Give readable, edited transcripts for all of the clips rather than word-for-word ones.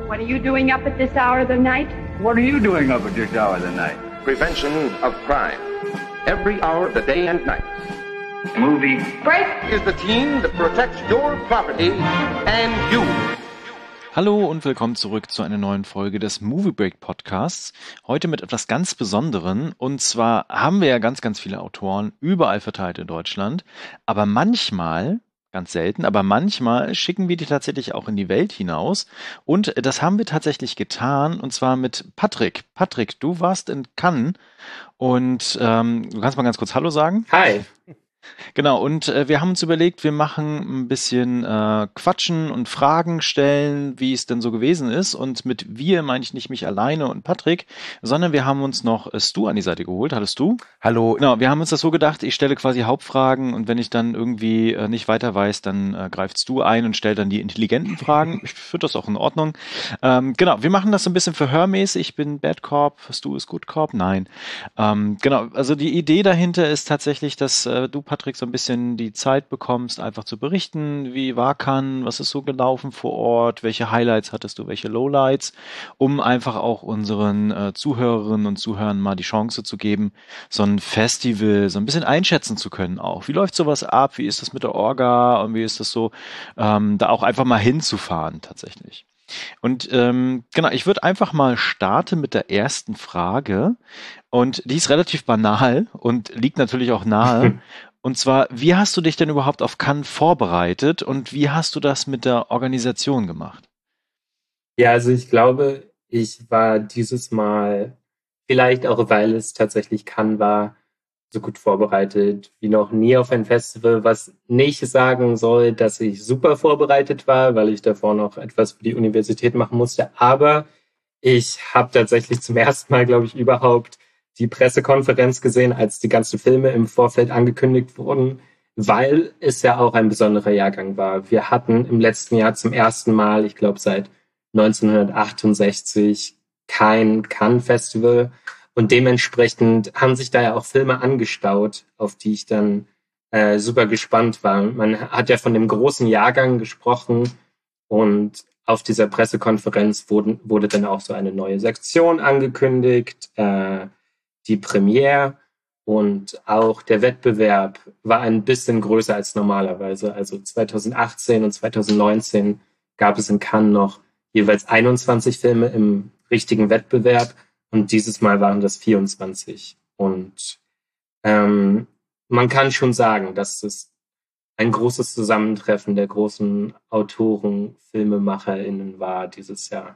What are you doing up at this hour of the night? What are you doing up at this hour of the night? Prevention of crime. Every hour of the day and night. Movie Break! Is the team that protects your property and you. Hallo und willkommen zurück zu einer neuen Folge des Movie Break Podcasts. Heute mit etwas ganz Besonderem. Und zwar haben wir ja ganz, ganz viele Autoren überall verteilt in Deutschland. Aber manchmal, ganz selten, aber manchmal schicken wir die tatsächlich auch in die Welt hinaus. Und das haben wir tatsächlich getan. Und zwar mit Patrick. Patrick, du warst in Cannes. Und du kannst mal ganz kurz Hallo sagen. Hi. Genau, und wir haben uns überlegt, wir machen ein bisschen Quatschen und Fragen stellen, wie es denn so gewesen ist. Und mit wir meine ich nicht mich alleine und Patrick, sondern wir haben uns noch Stu an die Seite geholt. Hattest du? Hallo. Genau, wir haben uns das so gedacht, ich stelle quasi Hauptfragen und wenn ich dann irgendwie nicht weiter weiß, dann greift Stu ein und stellt dann die intelligenten Fragen. Ich finde das auch in Ordnung. Genau, wir machen das so ein bisschen verhörmäßig. Ich bin Bad Cop, Stu ist Good Cop. Nein. Genau, also die Idee dahinter ist tatsächlich, dass du, Patrick, so ein bisschen die Zeit bekommst, einfach zu berichten, wie war Cannes, was ist so gelaufen vor Ort, welche Highlights hattest du, welche Lowlights, um einfach auch unseren Zuhörerinnen und Zuhörern mal die Chance zu geben, so ein Festival so ein bisschen einschätzen zu können auch. Wie läuft sowas ab, wie ist das mit der Orga und wie ist das so, da auch einfach mal hinzufahren tatsächlich. Und genau, ich würde einfach mal starten mit der ersten Frage und die ist relativ banal und liegt natürlich auch nahe. Und zwar, wie hast du dich denn überhaupt auf Cannes vorbereitet und wie hast du das mit der Organisation gemacht? Ja, also ich glaube, ich war dieses Mal, vielleicht auch weil es tatsächlich Cannes war, so gut vorbereitet wie noch nie auf ein Festival, was nicht sagen soll, dass ich super vorbereitet war, weil ich davor noch etwas für die Universität machen musste. Aber ich habe tatsächlich zum ersten Mal, glaube ich, überhaupt die Pressekonferenz gesehen, als die ganzen Filme im Vorfeld angekündigt wurden, weil es ja auch ein besonderer Jahrgang war. Wir hatten im letzten Jahr zum ersten Mal, ich glaube seit 1968, kein Cannes-Festival und dementsprechend haben sich da ja auch Filme angestaut, auf die ich dann super gespannt war. Man hat ja von dem großen Jahrgang gesprochen und auf dieser Pressekonferenz wurde dann auch so eine neue Sektion angekündigt, die Premiere und auch der Wettbewerb war ein bisschen größer als normalerweise. Also 2018 und 2019 gab es in Cannes noch jeweils 21 Filme im richtigen Wettbewerb und dieses Mal waren das 24. Und man kann schon sagen, dass es ein großes Zusammentreffen der großen Autoren, FilmemacherInnen war dieses Jahr.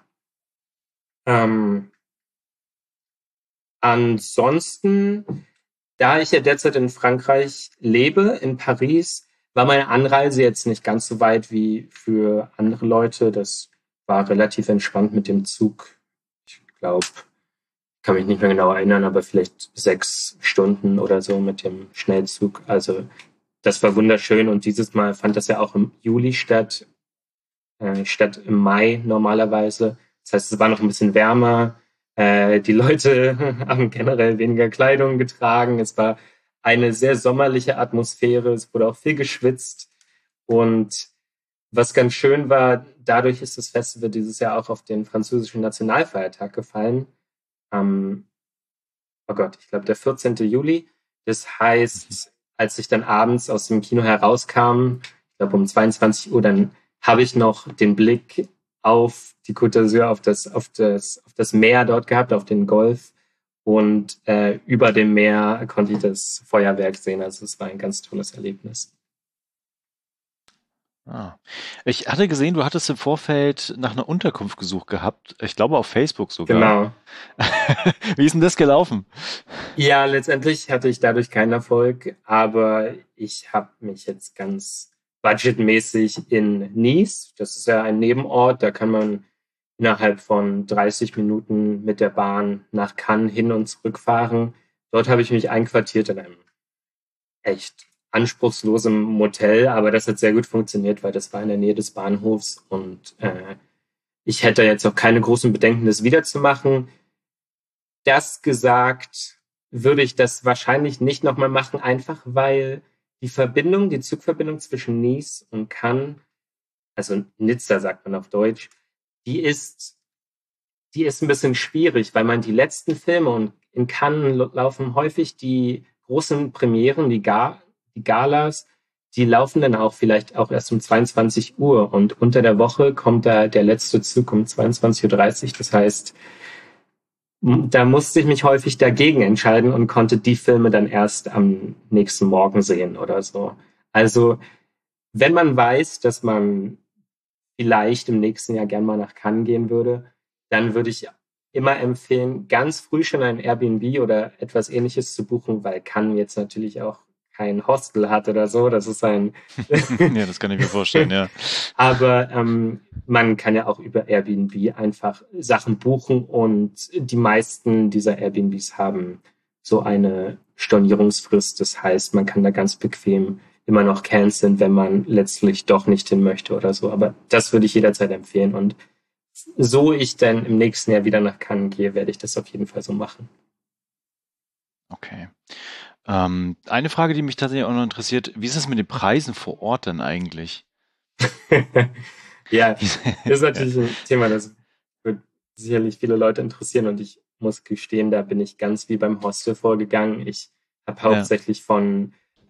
Ansonsten, da ich ja derzeit in Frankreich lebe, in Paris, war meine Anreise jetzt nicht ganz so weit wie für andere Leute. Das war relativ entspannt mit dem Zug. Ich glaube, kann mich nicht mehr genau erinnern, aber vielleicht 6 Stunden oder so mit dem Schnellzug. Also das war wunderschön und dieses Mal fand das ja auch im Juli statt, statt im Mai normalerweise. Das heißt, es war noch ein bisschen wärmer. Die Leute haben generell weniger Kleidung getragen. Es war eine sehr sommerliche Atmosphäre. Es wurde auch viel geschwitzt. Und was ganz schön war, dadurch ist das Festival dieses Jahr auch auf den französischen Nationalfeiertag gefallen. Oh Gott, ich glaube der 14. Juli. Das heißt, als ich dann abends aus dem Kino herauskam, ich glaube um 22 Uhr, dann habe ich noch den Blick auf die Côte d'Azur, auf das Meer dort gehabt, auf den Golf. Und über dem Meer konnte ich das Feuerwerk sehen. Also es war ein ganz tolles Erlebnis. Ich hatte gesehen, du hattest im Vorfeld nach einer Unterkunft gesucht gehabt. Ich glaube auf Facebook sogar. Genau. Wie ist denn das gelaufen? Ja, letztendlich hatte ich dadurch keinen Erfolg. Aber ich habe mich jetzt ganz budgetmäßig in Nice. Das ist ja ein Nebenort. Da kann man innerhalb von 30 Minuten mit der Bahn nach Cannes hin und zurück fahren. Dort habe ich mich einquartiert in einem echt anspruchslosem Motel, aber das hat sehr gut funktioniert, weil das war in der Nähe des Bahnhofs und ich hätte jetzt auch keine großen Bedenken, das wiederzumachen. Das gesagt, würde ich das wahrscheinlich nicht nochmal machen, einfach weil die Zugverbindung zwischen Nice und Cannes, also Nizza sagt man auf Deutsch, die ist die ist ein bisschen schwierig, weil man die letzten Filme und in Cannes laufen häufig die großen Premieren, die Galas, die laufen dann auch vielleicht auch erst um 22 Uhr und unter der Woche kommt da der letzte Zug um 22:30 Uhr. Das heißt, da musste ich mich häufig dagegen entscheiden und konnte die Filme dann erst am nächsten Morgen sehen oder so. Also, wenn man weiß, dass man vielleicht im nächsten Jahr gern mal nach Cannes gehen würde, dann würde ich immer empfehlen, ganz früh schon ein Airbnb oder etwas Ähnliches zu buchen, weil Cannes jetzt natürlich auch kein Hostel hat oder so. Das ist ein... Ja, das kann ich mir vorstellen, ja. Aber man kann ja auch über Airbnb einfach Sachen buchen und die meisten dieser Airbnbs haben so eine Stornierungsfrist. Das heißt, man kann da ganz bequem immer noch canceln, wenn man letztlich doch nicht hin möchte oder so. Aber das würde ich jederzeit empfehlen. Und so ich dann im nächsten Jahr wieder nach Cannes gehe, werde ich das auf jeden Fall so machen. Okay. Eine Frage, die mich tatsächlich auch noch interessiert, wie ist es mit den Preisen vor Ort denn eigentlich? Ja, das ist natürlich ein Thema, das wird sicherlich viele Leute interessieren und ich muss gestehen, da bin ich ganz wie beim Hostel vorgegangen. Ich habe hauptsächlich von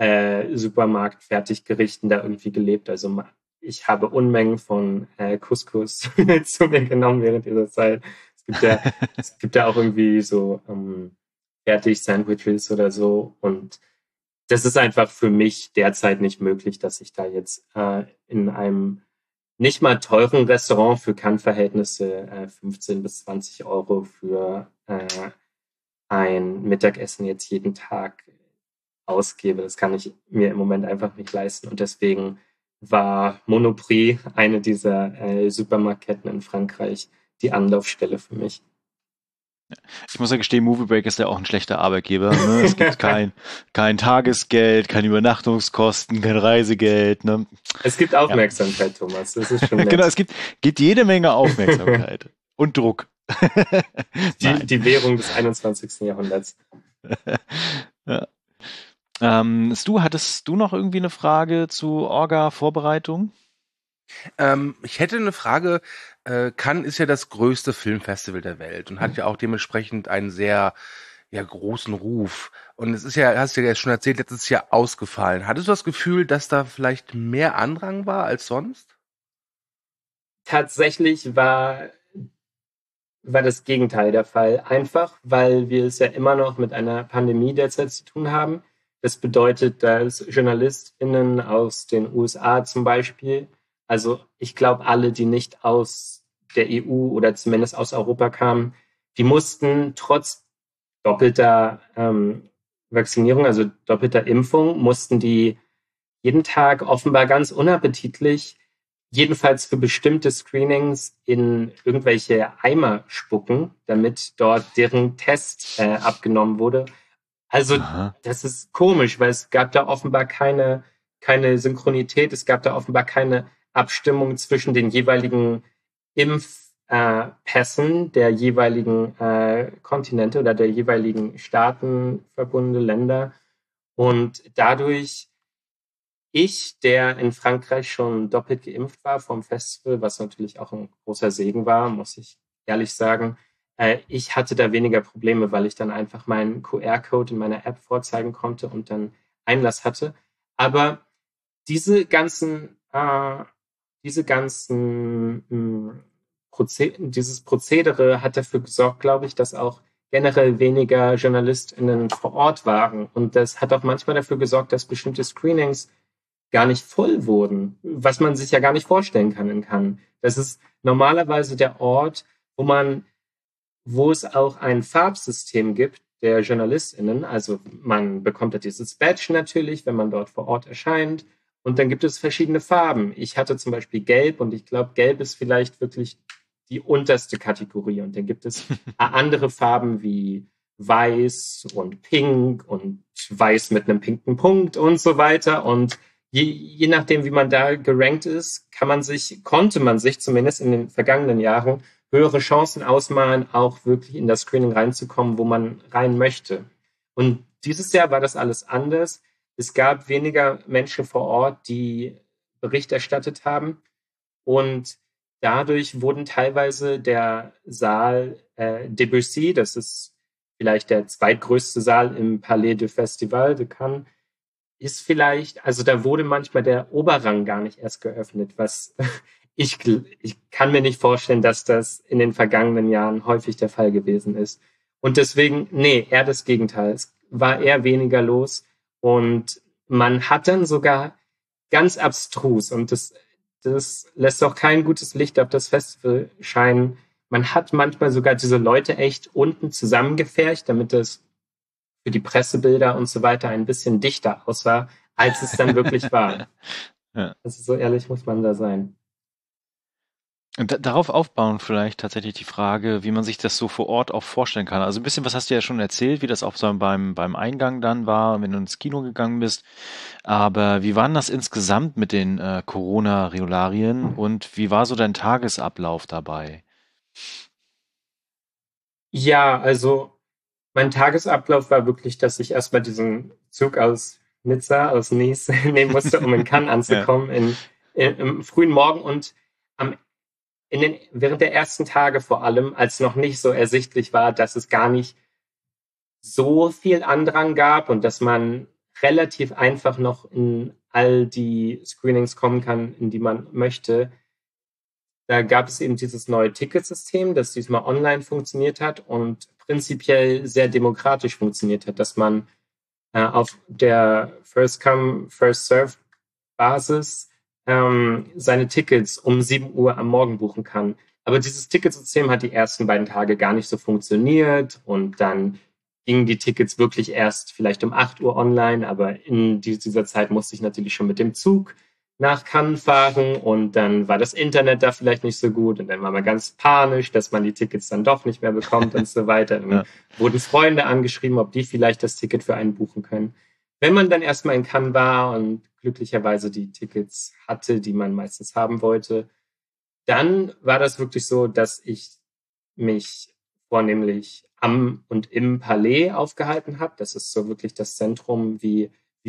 Supermarkt-Fertiggerichten da irgendwie gelebt. Also ich habe Unmengen von Couscous zu mir genommen während dieser Zeit. Es gibt ja auch irgendwie so Fertig-Sandwiches oder so. Und das ist einfach für mich derzeit nicht möglich, dass ich da jetzt in einem nicht mal teuren Restaurant für Cannes-Verhältnisse 15 bis 20 Euro für ein Mittagessen jetzt jeden Tag ausgebe. Das kann ich mir im Moment einfach nicht leisten. Und deswegen war Monoprix eine dieser Supermarktketten in Frankreich die Anlaufstelle für mich. Ich muss ja gestehen, Movie Break ist ja auch ein schlechter Arbeitgeber. Ne? Es gibt kein Tagesgeld, keine Übernachtungskosten, kein Reisegeld. Ne? Es gibt Aufmerksamkeit, Thomas. Das ist schon nett. Genau, es gibt jede Menge Aufmerksamkeit und Druck. Die Währung des 21. Jahrhunderts. Ja. Stu, hattest du noch irgendwie eine Frage zu Orga-Vorbereitung? Ich hätte eine Frage. Cannes ist ja das größte Filmfestival der Welt und hat ja auch dementsprechend einen sehr großen Ruf. Und es ist ja, hast du ja jetzt schon erzählt, letztes Jahr ausgefallen. Hattest du das Gefühl, dass da vielleicht mehr Andrang war als sonst? Tatsächlich war das Gegenteil der Fall. Einfach, weil wir es ja immer noch mit einer Pandemie derzeit zu tun haben. Das bedeutet, dass JournalistInnen aus den USA zum Beispiel, also ich glaube alle, die nicht aus der EU oder zumindest aus Europa kamen, die mussten trotz doppelter Vaccinierung, also doppelter Impfung, mussten die jeden Tag offenbar ganz unappetitlich, jedenfalls für bestimmte Screenings, in irgendwelche Eimer spucken, damit dort deren Test abgenommen wurde. Also das ist komisch, weil es gab da offenbar keine Synchronität, es gab da offenbar keine Abstimmung zwischen den jeweiligen Impfpässen der jeweiligen Kontinente oder der jeweiligen Staaten, Verbunde, Länder. Und dadurch, der in Frankreich schon doppelt geimpft war vom Festival, was natürlich auch ein großer Segen war, muss ich ehrlich sagen, ich hatte da weniger Probleme, weil ich dann einfach meinen QR-Code in meiner App vorzeigen konnte und dann Einlass hatte. Aber dieses Prozedere hat dafür gesorgt, glaube ich, dass auch generell weniger JournalistInnen vor Ort waren. Und das hat auch manchmal dafür gesorgt, dass bestimmte Screenings gar nicht voll wurden, was man sich ja gar nicht vorstellen kann. Das ist normalerweise der Ort, wo es auch ein Farbsystem gibt der JournalistInnen. Also man bekommt ja dieses Badge natürlich, wenn man dort vor Ort erscheint. Und dann gibt es verschiedene Farben. Ich hatte zum Beispiel Gelb und ich glaube, Gelb ist vielleicht wirklich die unterste Kategorie. Und dann gibt es andere Farben wie Weiß und Pink und Weiß mit einem pinken Punkt und so weiter. Und je nachdem, wie man da gerankt ist, konnte man sich zumindest in den vergangenen Jahren höhere Chancen ausmalen, auch wirklich in das Screening reinzukommen, wo man rein möchte. Und dieses Jahr war das alles anders. Es gab weniger Menschen vor Ort, die Bericht erstattet haben. Und dadurch wurden teilweise der Saal Debussy, das ist vielleicht der zweitgrößte Saal im Palais du Festival de Cannes, ist vielleicht, also da wurde manchmal der Oberrang gar nicht erst geöffnet, was ich kann mir nicht vorstellen, dass das in den vergangenen Jahren häufig der Fall gewesen ist. Und deswegen, nee, eher das Gegenteil. Es war eher weniger los und man hat dann sogar ganz abstrus, und das lässt auch kein gutes Licht auf das Festival scheinen. Man hat manchmal sogar diese Leute echt unten zusammengepfercht, damit das für die Pressebilder und so weiter ein bisschen dichter aussah, als es dann wirklich war. Ja. Also so ehrlich muss man da sein. Und darauf aufbauen vielleicht tatsächlich die Frage, wie man sich das so vor Ort auch vorstellen kann. Also ein bisschen, was hast du ja schon erzählt, wie das auch so beim Eingang dann war, wenn du ins Kino gegangen bist. Aber wie war denn das insgesamt mit den Corona-Regularien und wie war so dein Tagesablauf dabei? Ja, also mein Tagesablauf war wirklich, dass ich erstmal diesen Zug aus Nizza, aus Nice nehmen musste, um in Cannes anzukommen, im frühen Morgen und während der ersten Tage vor allem, als noch nicht so ersichtlich war, dass es gar nicht so viel Andrang gab und dass man relativ einfach noch in all die Screenings kommen kann, in die man möchte. Da gab es eben dieses neue Ticketsystem, das diesmal online funktioniert hat und prinzipiell sehr demokratisch funktioniert hat, dass man auf der First-Come, First-Serve-Basis seine Tickets um 7 Uhr am Morgen buchen kann. Aber dieses Ticketsystem hat die ersten beiden Tage gar nicht so funktioniert und dann gingen die Tickets wirklich erst vielleicht um 8 Uhr online, aber in dieser Zeit musste ich natürlich schon mit dem Zug nach Cannes fahren und dann war das Internet da vielleicht nicht so gut und dann war man ganz panisch, dass man die Tickets dann doch nicht mehr bekommt und so weiter. Dann wurden Freunde angeschrieben, ob die vielleicht das Ticket für einen buchen können. Wenn man dann erstmal in Cannes war und glücklicherweise die Tickets hatte, die man meistens haben wollte, dann war das wirklich so, dass ich mich vornehmlich am und im Palais aufgehalten habe. Das ist so wirklich das Zentrum wie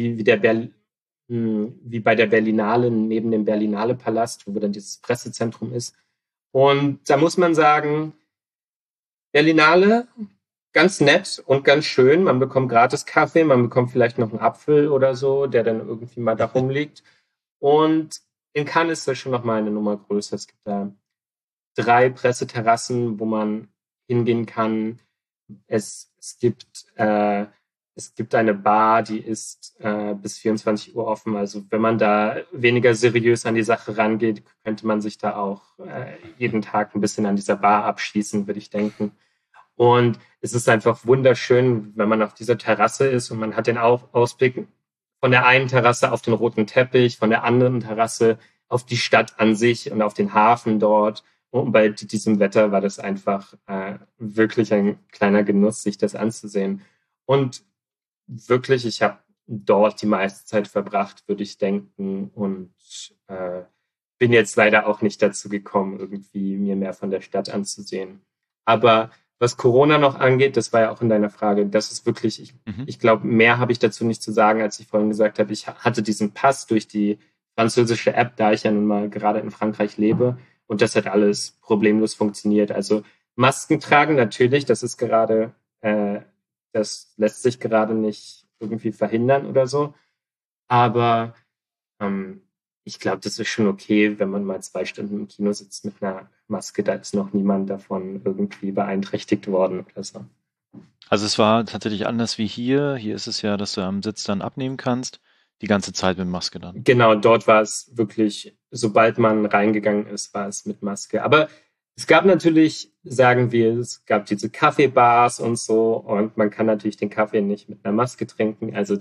bei der Berlinale, neben dem Berlinale-Palast, wo dann dieses Pressezentrum ist. Und da muss man sagen, Berlinale, ganz nett und ganz schön. Man bekommt gratis Kaffee, man bekommt vielleicht noch einen Apfel oder so, der dann irgendwie mal da rumliegt. Und in Cannes ist das schon nochmal eine Nummer größer. Es gibt da 3 Presseterrassen, wo man hingehen kann. Es gibt eine Bar, die ist bis 24 Uhr offen. Also wenn man da weniger seriös an die Sache rangeht, könnte man sich da auch jeden Tag ein bisschen an dieser Bar abschießen, würde ich denken. Und es ist einfach wunderschön, wenn man auf dieser Terrasse ist und man hat den Ausblick von der einen Terrasse auf den roten Teppich, von der anderen Terrasse auf die Stadt an sich und auf den Hafen dort. Und bei diesem Wetter war das einfach wirklich ein kleiner Genuss, sich das anzusehen. Und wirklich, ich habe dort die meiste Zeit verbracht, würde ich denken. Und bin jetzt leider auch nicht dazu gekommen, irgendwie mir mehr von der Stadt anzusehen. Aber was Corona noch angeht, das war ja auch in deiner Frage, das ist wirklich, ich glaube, mehr habe ich dazu nicht zu sagen, als ich vorhin gesagt habe. Ich hatte diesen Pass durch die französische App, da ich ja nun mal gerade in Frankreich lebe. Und das hat alles problemlos funktioniert. Also Masken tragen natürlich, das ist gerade, das lässt sich gerade nicht irgendwie verhindern oder so. Aber ich glaube, das ist schon okay, wenn man mal 2 Stunden im Kino sitzt mit einer Maske, da ist noch niemand davon irgendwie beeinträchtigt worden oder so. Also es war tatsächlich anders wie hier. Hier ist es ja, dass du am Sitz dann abnehmen kannst, die ganze Zeit mit Maske dann. Genau, dort war es wirklich, sobald man reingegangen ist, war es mit Maske. Aber es gab natürlich, sagen wir, es gab diese Kaffeebars und so und man kann natürlich den Kaffee nicht mit einer Maske trinken. Es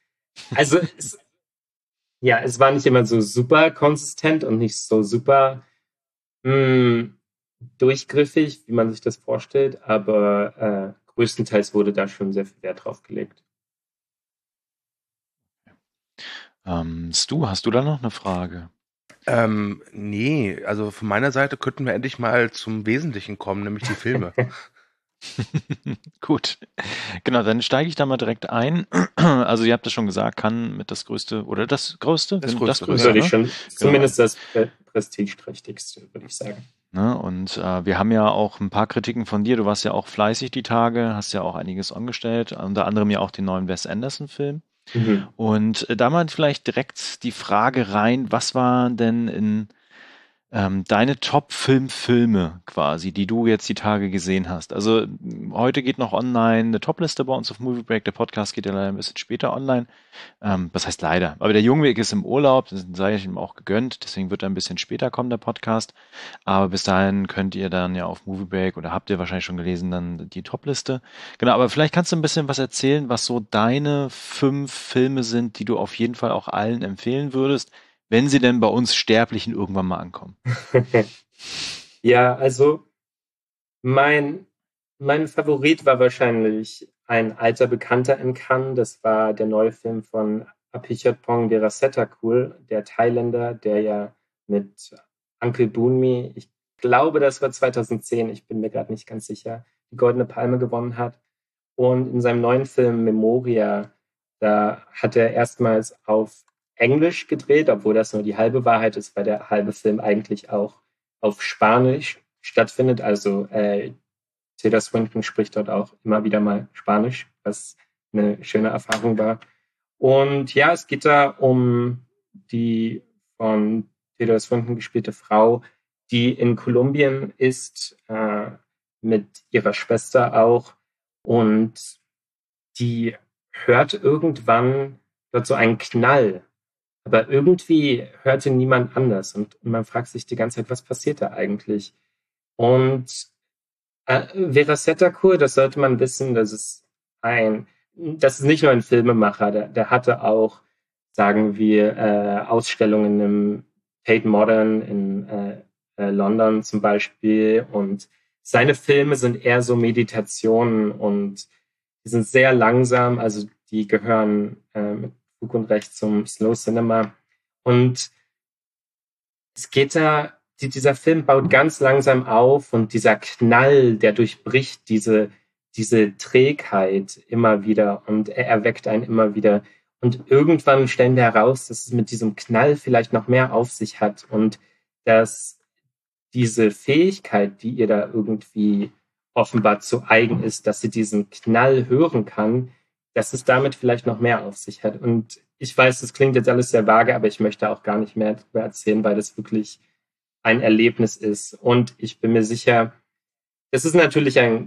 war nicht immer so super konsistent und nicht so super durchgriffig, wie man sich das vorstellt, aber größtenteils wurde da schon sehr viel Wert drauf gelegt. Stu, hast du da noch eine Frage? Nee, also von meiner Seite könnten wir endlich mal zum Wesentlichen kommen, nämlich die Filme. Gut. Genau, dann steige ich da mal direkt ein. Also ihr habt es schon gesagt, Cannes mit das größte oder das größte? Das Das größte, größte, Würde ich ne? schon, Genau. zumindest das prestigeträchtigste, würde ich sagen. Ne? Und wir haben ja auch ein paar Kritiken von dir. Du warst ja auch fleißig die Tage, hast ja auch einiges angestellt, unter anderem ja auch den neuen Wes Anderson-Film. Mhm. Und da mal vielleicht direkt die Frage rein, was war denn in deine Top-5 Filme quasi, die du jetzt die Tage gesehen hast? Also heute geht noch online eine Topliste bei uns auf Movie Break. Der Podcast geht ja leider ein bisschen später online. Was heißt leider? Aber der Jungweg ist im Urlaub, das sei ich ihm auch gegönnt. Deswegen wird er ein bisschen später kommen, der Podcast. Aber bis dahin könnt ihr dann ja auf Movie Break oder habt ihr wahrscheinlich schon gelesen, dann die Topliste. Genau, aber vielleicht kannst du ein bisschen was erzählen, was so deine 5 Filme sind, die du auf jeden Fall auch allen empfehlen würdest, wenn sie denn bei uns Sterblichen irgendwann mal ankommen. Ja, also mein Favorit war wahrscheinlich ein alter Bekannter in Cannes. Das war der neue Film von Apichatpong Weerasethakul, der Thailänder, der ja mit Uncle Boonmee, ich glaube, das war 2010, ich bin mir gerade nicht ganz sicher, die Goldene Palme gewonnen hat. Und in seinem neuen Film Memoria, da hat er erstmals auf Englisch gedreht, obwohl das nur die halbe Wahrheit ist, weil der halbe Film eigentlich auch auf Spanisch stattfindet. Also Tilda Swinton spricht dort auch immer wieder mal Spanisch, was eine schöne Erfahrung war. Und ja, es geht da um die von Tilda Swinton gespielte Frau, die in Kolumbien ist, mit ihrer Schwester auch. Und die hört irgendwann dort so einen Knall. Aber irgendwie hörte niemand anders. Und man fragt sich die ganze Zeit, was passiert da eigentlich? Und Weerasethakul, das sollte man wissen, das ist nicht nur ein Filmemacher, der hatte auch, sagen wir, Ausstellungen im Tate Modern in London zum Beispiel. Und seine Filme sind eher so Meditationen und die sind sehr langsam, also die gehören mit Fug und Recht zum Slow Cinema. Und es geht da, dieser Film baut ganz langsam auf und dieser Knall, der durchbricht diese Trägheit immer wieder und er erweckt einen immer wieder. Und irgendwann stellen wir heraus, dass es mit diesem Knall vielleicht noch mehr auf sich hat und dass diese Fähigkeit, die ihr da irgendwie offenbar zu eigen ist, dass sie diesen Knall hören kann, dass es damit vielleicht noch mehr auf sich hat. Und ich weiß, das klingt jetzt alles sehr vage, aber ich möchte auch gar nicht mehr darüber erzählen, weil das wirklich ein Erlebnis ist. Und ich bin mir sicher, es ist natürlich ein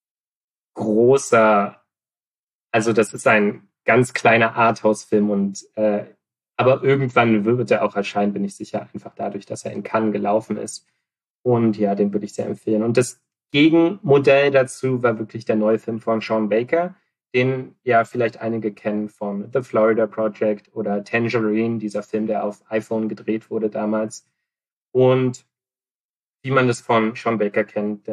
großer, also das ist ein ganz kleiner Arthouse-Film und aber irgendwann wird er auch erscheinen, bin ich sicher, einfach dadurch, dass er in Cannes gelaufen ist. Und ja, den würde ich sehr empfehlen. Und das Gegenmodell dazu war wirklich der neue Film von Sean Baker, den ja vielleicht einige kennen von The Florida Project oder Tangerine, dieser Film, der auf iPhone gedreht wurde damals. Und wie man das von Sean Baker kennt,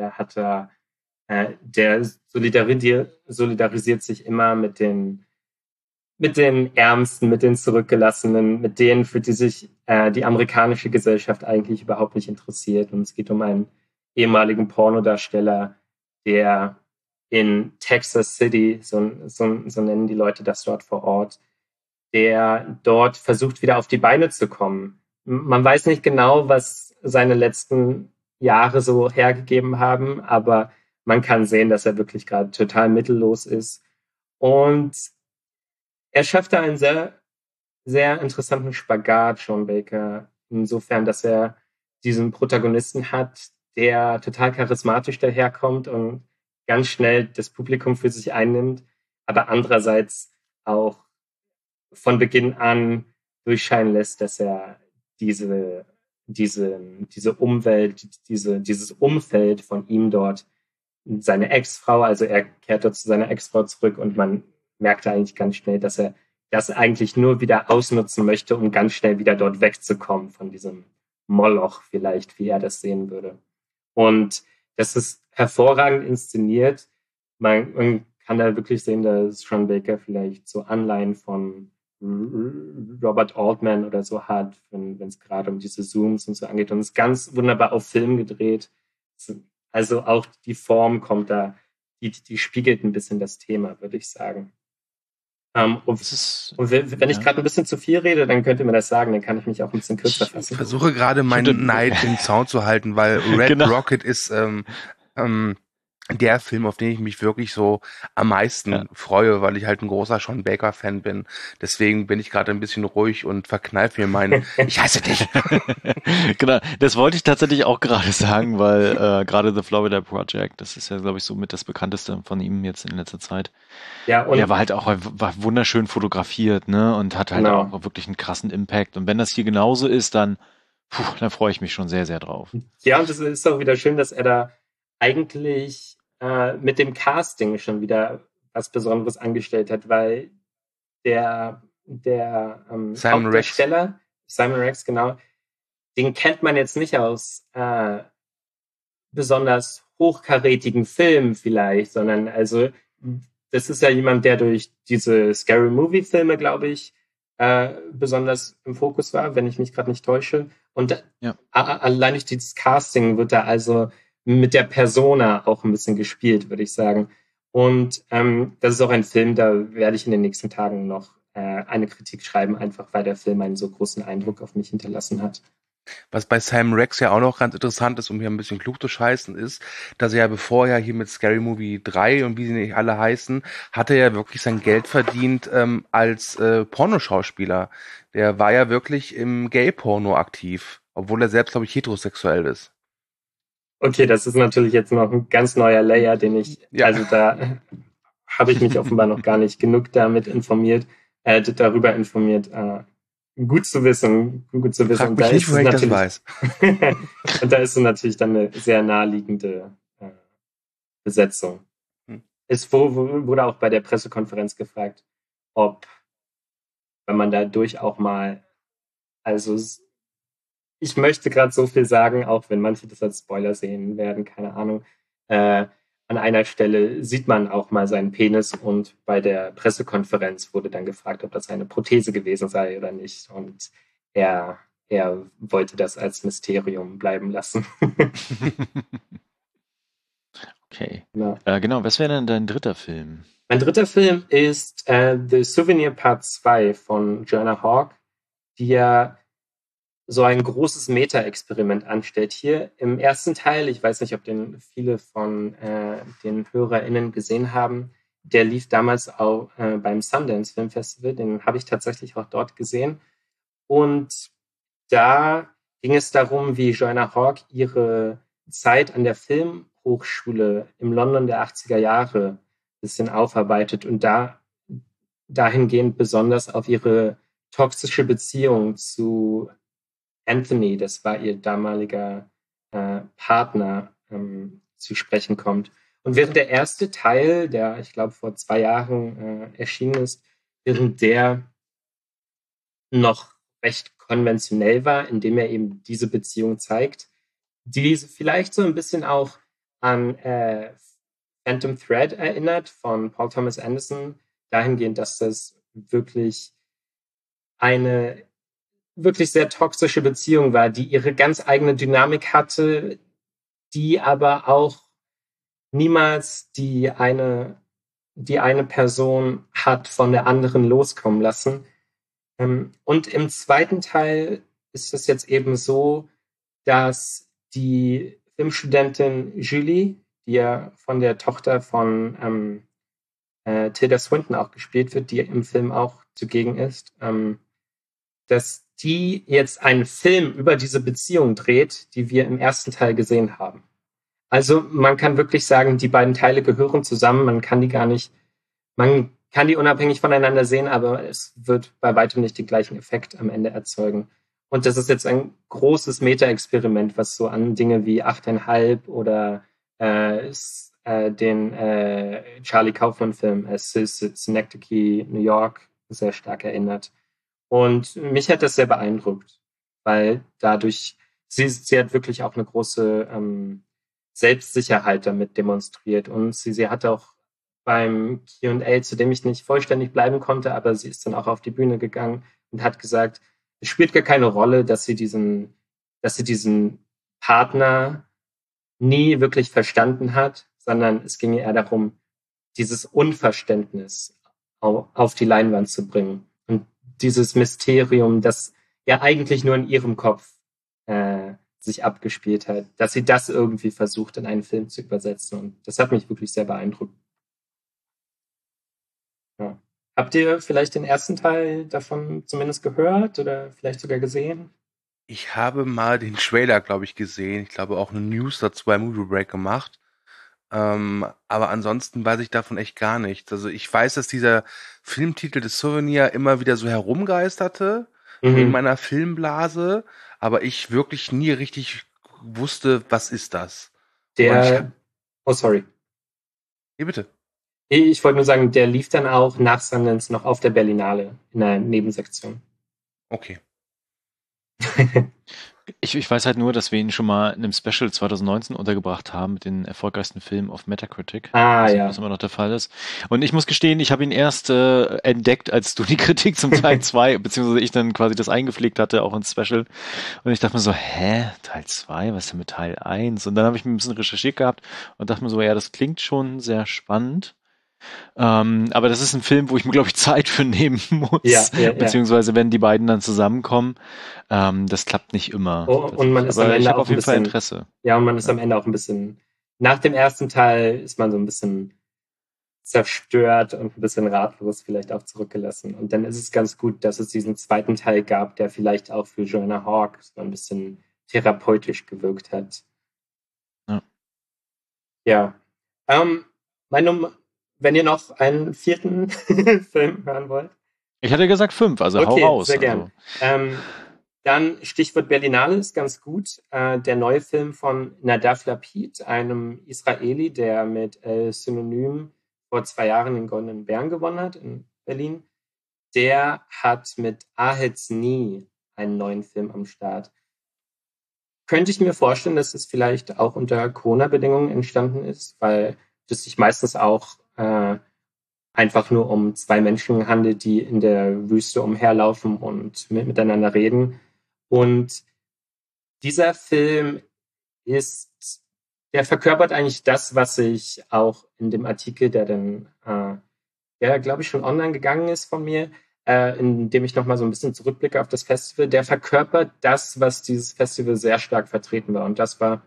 der solidarisiert sich immer mit den Ärmsten, mit den Zurückgelassenen, mit denen, für die sich die amerikanische Gesellschaft eigentlich überhaupt nicht interessiert. Und es geht um einen ehemaligen Pornodarsteller, der in Texas City, so nennen die Leute das dort vor Ort, der dort versucht, wieder auf die Beine zu kommen. Man weiß nicht genau, was seine letzten Jahre so hergegeben haben, aber man kann sehen, dass er wirklich gerade total mittellos ist. Und er schafft da einen sehr, sehr interessanten Spagat, Sean Baker, insofern, dass er diesen Protagonisten hat, der total charismatisch daherkommt und ganz schnell das Publikum für sich einnimmt, aber andererseits auch von Beginn an durchscheinen lässt, dass er diese Umwelt, dieses Umfeld von ihm dort, seine Ex-Frau, also er kehrt dort zu seiner Ex-Frau zurück und man merkt eigentlich ganz schnell, dass er das eigentlich nur wieder ausnutzen möchte, um ganz schnell wieder dort wegzukommen von diesem Moloch vielleicht, wie er das sehen würde. Und das ist hervorragend inszeniert. Man kann da wirklich sehen, dass Sean Baker vielleicht so Anleihen von Robert Altman oder so hat, wenn es gerade um diese Zooms und so angeht. Und es ist ganz wunderbar auf Film gedreht. Also auch die Form kommt da, die spiegelt ein bisschen das Thema, würde ich sagen. Und wenn ich gerade ein bisschen zu viel rede, dann könnt ihr mir das sagen, dann kann ich mich auch ein bisschen kürzer fassen. Ich versuche gerade meinen Neid im Zaun zu halten, weil Red Rocket ist der Film, auf den ich mich wirklich so am meisten freue, weil ich halt ein großer Sean Baker-Fan bin. Deswegen bin ich gerade ein bisschen ruhig und verkneife mir meinen Ich hasse dich. Genau, das wollte ich tatsächlich auch gerade sagen, weil gerade The Florida Project, das ist ja, glaube ich, so mit das bekannteste von ihm jetzt in letzter Zeit. Ja, und er war halt auch war wunderschön fotografiert, ne, und hat halt auch wirklich einen krassen Impact. Und wenn das hier genauso ist, dann freue ich mich schon sehr, sehr drauf. Ja, und es ist auch wieder schön, dass er da eigentlich mit dem Casting schon wieder was Besonderes angestellt hat, weil der Hauptdarsteller, Simon Rex, genau, den kennt man jetzt nicht aus besonders hochkarätigen Filmen vielleicht, sondern also das ist ja jemand, der durch diese Scary Movie Filme, glaube ich, besonders im Fokus war, wenn ich mich gerade nicht täusche. Und allein durch dieses Casting wird da also mit der Persona auch ein bisschen gespielt, würde ich sagen. Und das ist auch ein Film, da werde ich in den nächsten Tagen noch eine Kritik schreiben, einfach weil der Film einen so großen Eindruck auf mich hinterlassen hat. Was bei Simon Rex ja auch noch ganz interessant ist, um hier ein bisschen klug zu scheißen, ist, dass er ja bevor er hier mit Scary Movie 3 und wie sie nicht alle heißen, hat er ja wirklich sein Geld verdient als Pornoschauspieler. Der war ja wirklich im Gay-Porno aktiv, obwohl er selbst, glaube ich, heterosexuell ist. Okay, das ist natürlich jetzt noch ein ganz neuer Layer, den ich, also da habe ich mich offenbar noch gar nicht genug darüber informiert. Gut zu wissen. Frag mich nicht, woher ich das weiß. Und da ist es natürlich dann eine sehr naheliegende Besetzung. Es wurde auch bei der Pressekonferenz gefragt, ob, wenn man dadurch auch mal, also ich möchte gerade so viel sagen, auch wenn manche das als Spoiler sehen werden, keine Ahnung. An einer Stelle sieht man auch mal seinen Penis und bei der Pressekonferenz wurde dann gefragt, ob das eine Prothese gewesen sei oder nicht. Und er wollte das als Mysterium bleiben lassen. Okay. Genau, was wäre denn dein dritter Film? Mein dritter Film ist The Souvenir Part 2 von Joanna Hawke, die ja so ein großes Meta-Experiment anstellt. Hier im ersten Teil, ich weiß nicht, ob den viele von den HörerInnen gesehen haben, der lief damals auch beim Sundance Film Festival, den habe ich tatsächlich auch dort gesehen. Und da ging es darum, wie Joanna Hawke ihre Zeit an der Filmhochschule im London der 80er Jahre ein bisschen aufarbeitet und dahingehend besonders auf ihre toxische Beziehung zu Anthony, das war ihr damaliger Partner, zu sprechen kommt. Und während der erste Teil, der ich glaube vor 2 Jahren erschienen ist, während der noch recht konventionell war, indem er eben diese Beziehung zeigt, die vielleicht so ein bisschen auch an Phantom Thread erinnert von Paul Thomas Anderson, dahingehend, dass das wirklich eine wirklich sehr toxische Beziehung war, die ihre ganz eigene Dynamik hatte, die aber auch niemals die eine Person hat von der anderen loskommen lassen. Und im zweiten Teil ist es jetzt eben so, dass die Filmstudentin Julie, die ja von der Tochter von Tilda Swinton auch gespielt wird, die im Film auch zugegen ist, dass die jetzt einen Film über diese Beziehung dreht, die wir im ersten Teil gesehen haben. Also man kann wirklich sagen, die beiden Teile gehören zusammen, man kann die unabhängig voneinander sehen, aber es wird bei weitem nicht den gleichen Effekt am Ende erzeugen. Und das ist jetzt ein großes Meta-Experiment, was so an Dinge wie 8,5 oder den Charlie Kaufman-Film Synecdoche, New York sehr stark erinnert. Und mich hat das sehr beeindruckt, weil dadurch, sie hat wirklich auch eine große Selbstsicherheit damit demonstriert. Und sie hat auch beim Q&A, zu dem ich nicht vollständig bleiben konnte, aber sie ist dann auch auf die Bühne gegangen und hat gesagt, es spielt gar keine Rolle, dass sie diesen Partner nie wirklich verstanden hat, sondern es ging eher darum, dieses Unverständnis auf die Leinwand zu bringen. Und dieses Mysterium, das ja eigentlich nur in ihrem Kopf sich abgespielt hat, dass sie das irgendwie versucht, in einen Film zu übersetzen. Und das hat mich wirklich sehr beeindruckt. Ja. Habt ihr vielleicht den ersten Teil davon zumindest gehört oder vielleicht sogar gesehen? Ich habe mal den Trailer, glaube ich, gesehen. Ich glaube auch eine News dazu bei Movie Break gemacht. Aber ansonsten weiß ich davon echt gar nichts. Also ich weiß, dass dieser Filmtitel des Souvenir immer wieder so herumgeisterte in meiner Filmblase, aber ich wirklich nie richtig wusste, was ist das. Sorry. Ja, bitte. Ich wollte nur sagen, der lief dann auch nach Sundance noch auf der Berlinale in der Nebensektion. Okay. Ich weiß halt nur, dass wir ihn schon mal in einem Special 2019 untergebracht haben mit den erfolgreichsten Filmen auf Metacritic. Ja. Was immer noch der Fall ist. Und ich muss gestehen, ich habe ihn erst entdeckt, als du die Kritik zum Teil 2, beziehungsweise ich dann quasi das eingepflegt hatte, auch ins Special. Und ich dachte mir so, Teil 2, was ist denn mit Teil 1? Und dann habe ich mir ein bisschen recherchiert gehabt und dachte mir so, ja, das klingt schon sehr spannend. Aber das ist ein Film, wo ich mir, glaube ich, Zeit für nehmen muss. Ja. Beziehungsweise, wenn die beiden dann zusammenkommen, das klappt nicht immer. Und man ist am Ende ich habe auch auf jeden bisschen, Fall Interesse. Ja, und man ist am Ende auch ein bisschen, nach dem ersten Teil ist man so ein bisschen zerstört und ein bisschen ratlos vielleicht auch zurückgelassen. Und dann ist es ganz gut, dass es diesen zweiten Teil gab, der vielleicht auch für Joanna Hawke so ein bisschen therapeutisch gewirkt hat. Ja. Wenn ihr noch einen vierten Film hören wollt. Ich hatte gesagt 5, also okay, hau raus. Sehr gern. Dann Stichwort Berlinale ist ganz gut. Der neue Film von Nadav Lapid, einem Israeli, der mit Synonym vor 2 Jahren den Goldenen Bären gewonnen hat in Berlin. Der hat mit Ahetzny einen neuen Film am Start. Könnte ich mir vorstellen, dass es vielleicht auch unter Corona-Bedingungen entstanden ist, weil das sich meistens auch einfach nur um 2 Menschen handelt, die in der Wüste umherlaufen und miteinander reden. Und dieser Film der verkörpert eigentlich das, was ich auch in dem Artikel, der glaube ich schon online gegangen ist von mir, in dem ich nochmal so ein bisschen zurückblicke auf das Festival, der verkörpert das, was dieses Festival sehr stark vertreten war. Und das war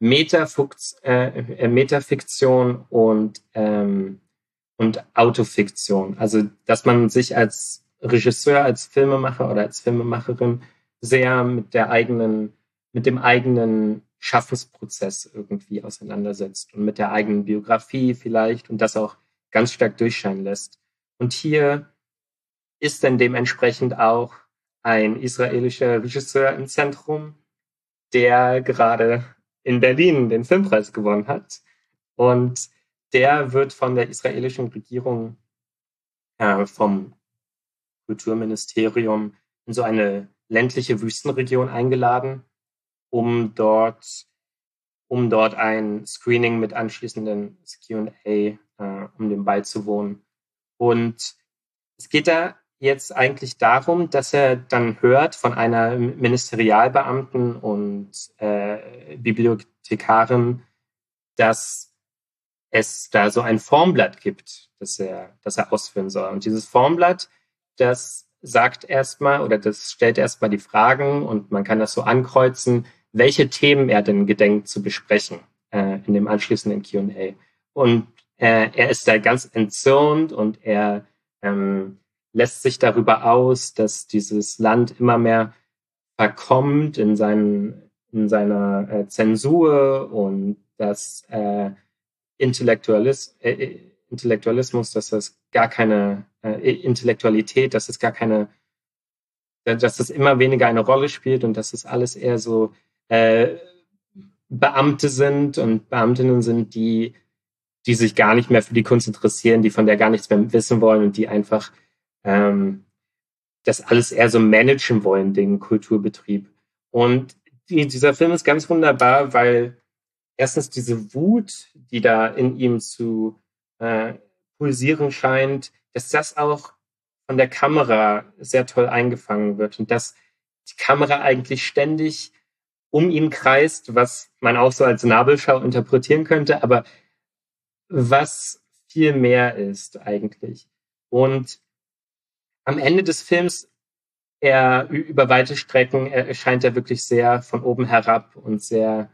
Metafiktion und Autofiktion. Also, dass man sich als Regisseur, als Filmemacher oder als Filmemacherin sehr mit dem eigenen Schaffensprozess irgendwie auseinandersetzt und mit der eigenen Biografie vielleicht und das auch ganz stark durchscheinen lässt. Und hier ist dann dementsprechend auch ein israelischer Regisseur im Zentrum, der gerade in Berlin den Filmpreis gewonnen hat. Und der wird von der israelischen Regierung, vom Kulturministerium in so eine ländliche Wüstenregion eingeladen, um dort ein Screening mit anschließenden Q&A um dem beizuwohnen. Und es geht da jetzt eigentlich darum, dass er dann hört von einer Ministerialbeamten und Bibliothekarin, dass es da so ein Formblatt gibt, das er ausfüllen soll. Und dieses Formblatt, das sagt erstmal oder das stellt erstmal die Fragen und man kann das so ankreuzen, welche Themen er denn gedenkt zu besprechen in dem anschließenden Q&A. Und er ist da ganz entzürnt und er lässt sich darüber aus, dass dieses Land immer mehr verkommt in seiner Zensur und dass Intellektualismus, dass das gar keine Intellektualität, dass das immer weniger eine Rolle spielt und dass es alles eher so Beamte sind und Beamtinnen sind, die sich gar nicht mehr für die Kunst interessieren, die von der gar nichts mehr wissen wollen und die einfach das alles eher so managen wollen, den Kulturbetrieb. Und dieser Film ist ganz wunderbar, weil erstens diese Wut, die da in ihm zu pulsieren scheint, dass das auch von der Kamera sehr toll eingefangen wird und dass die Kamera eigentlich ständig um ihn kreist, was man auch so als Nabelschau interpretieren könnte, aber was viel mehr ist eigentlich. Und am Ende des Films, über weite Strecken erscheint er wirklich sehr von oben herab und sehr,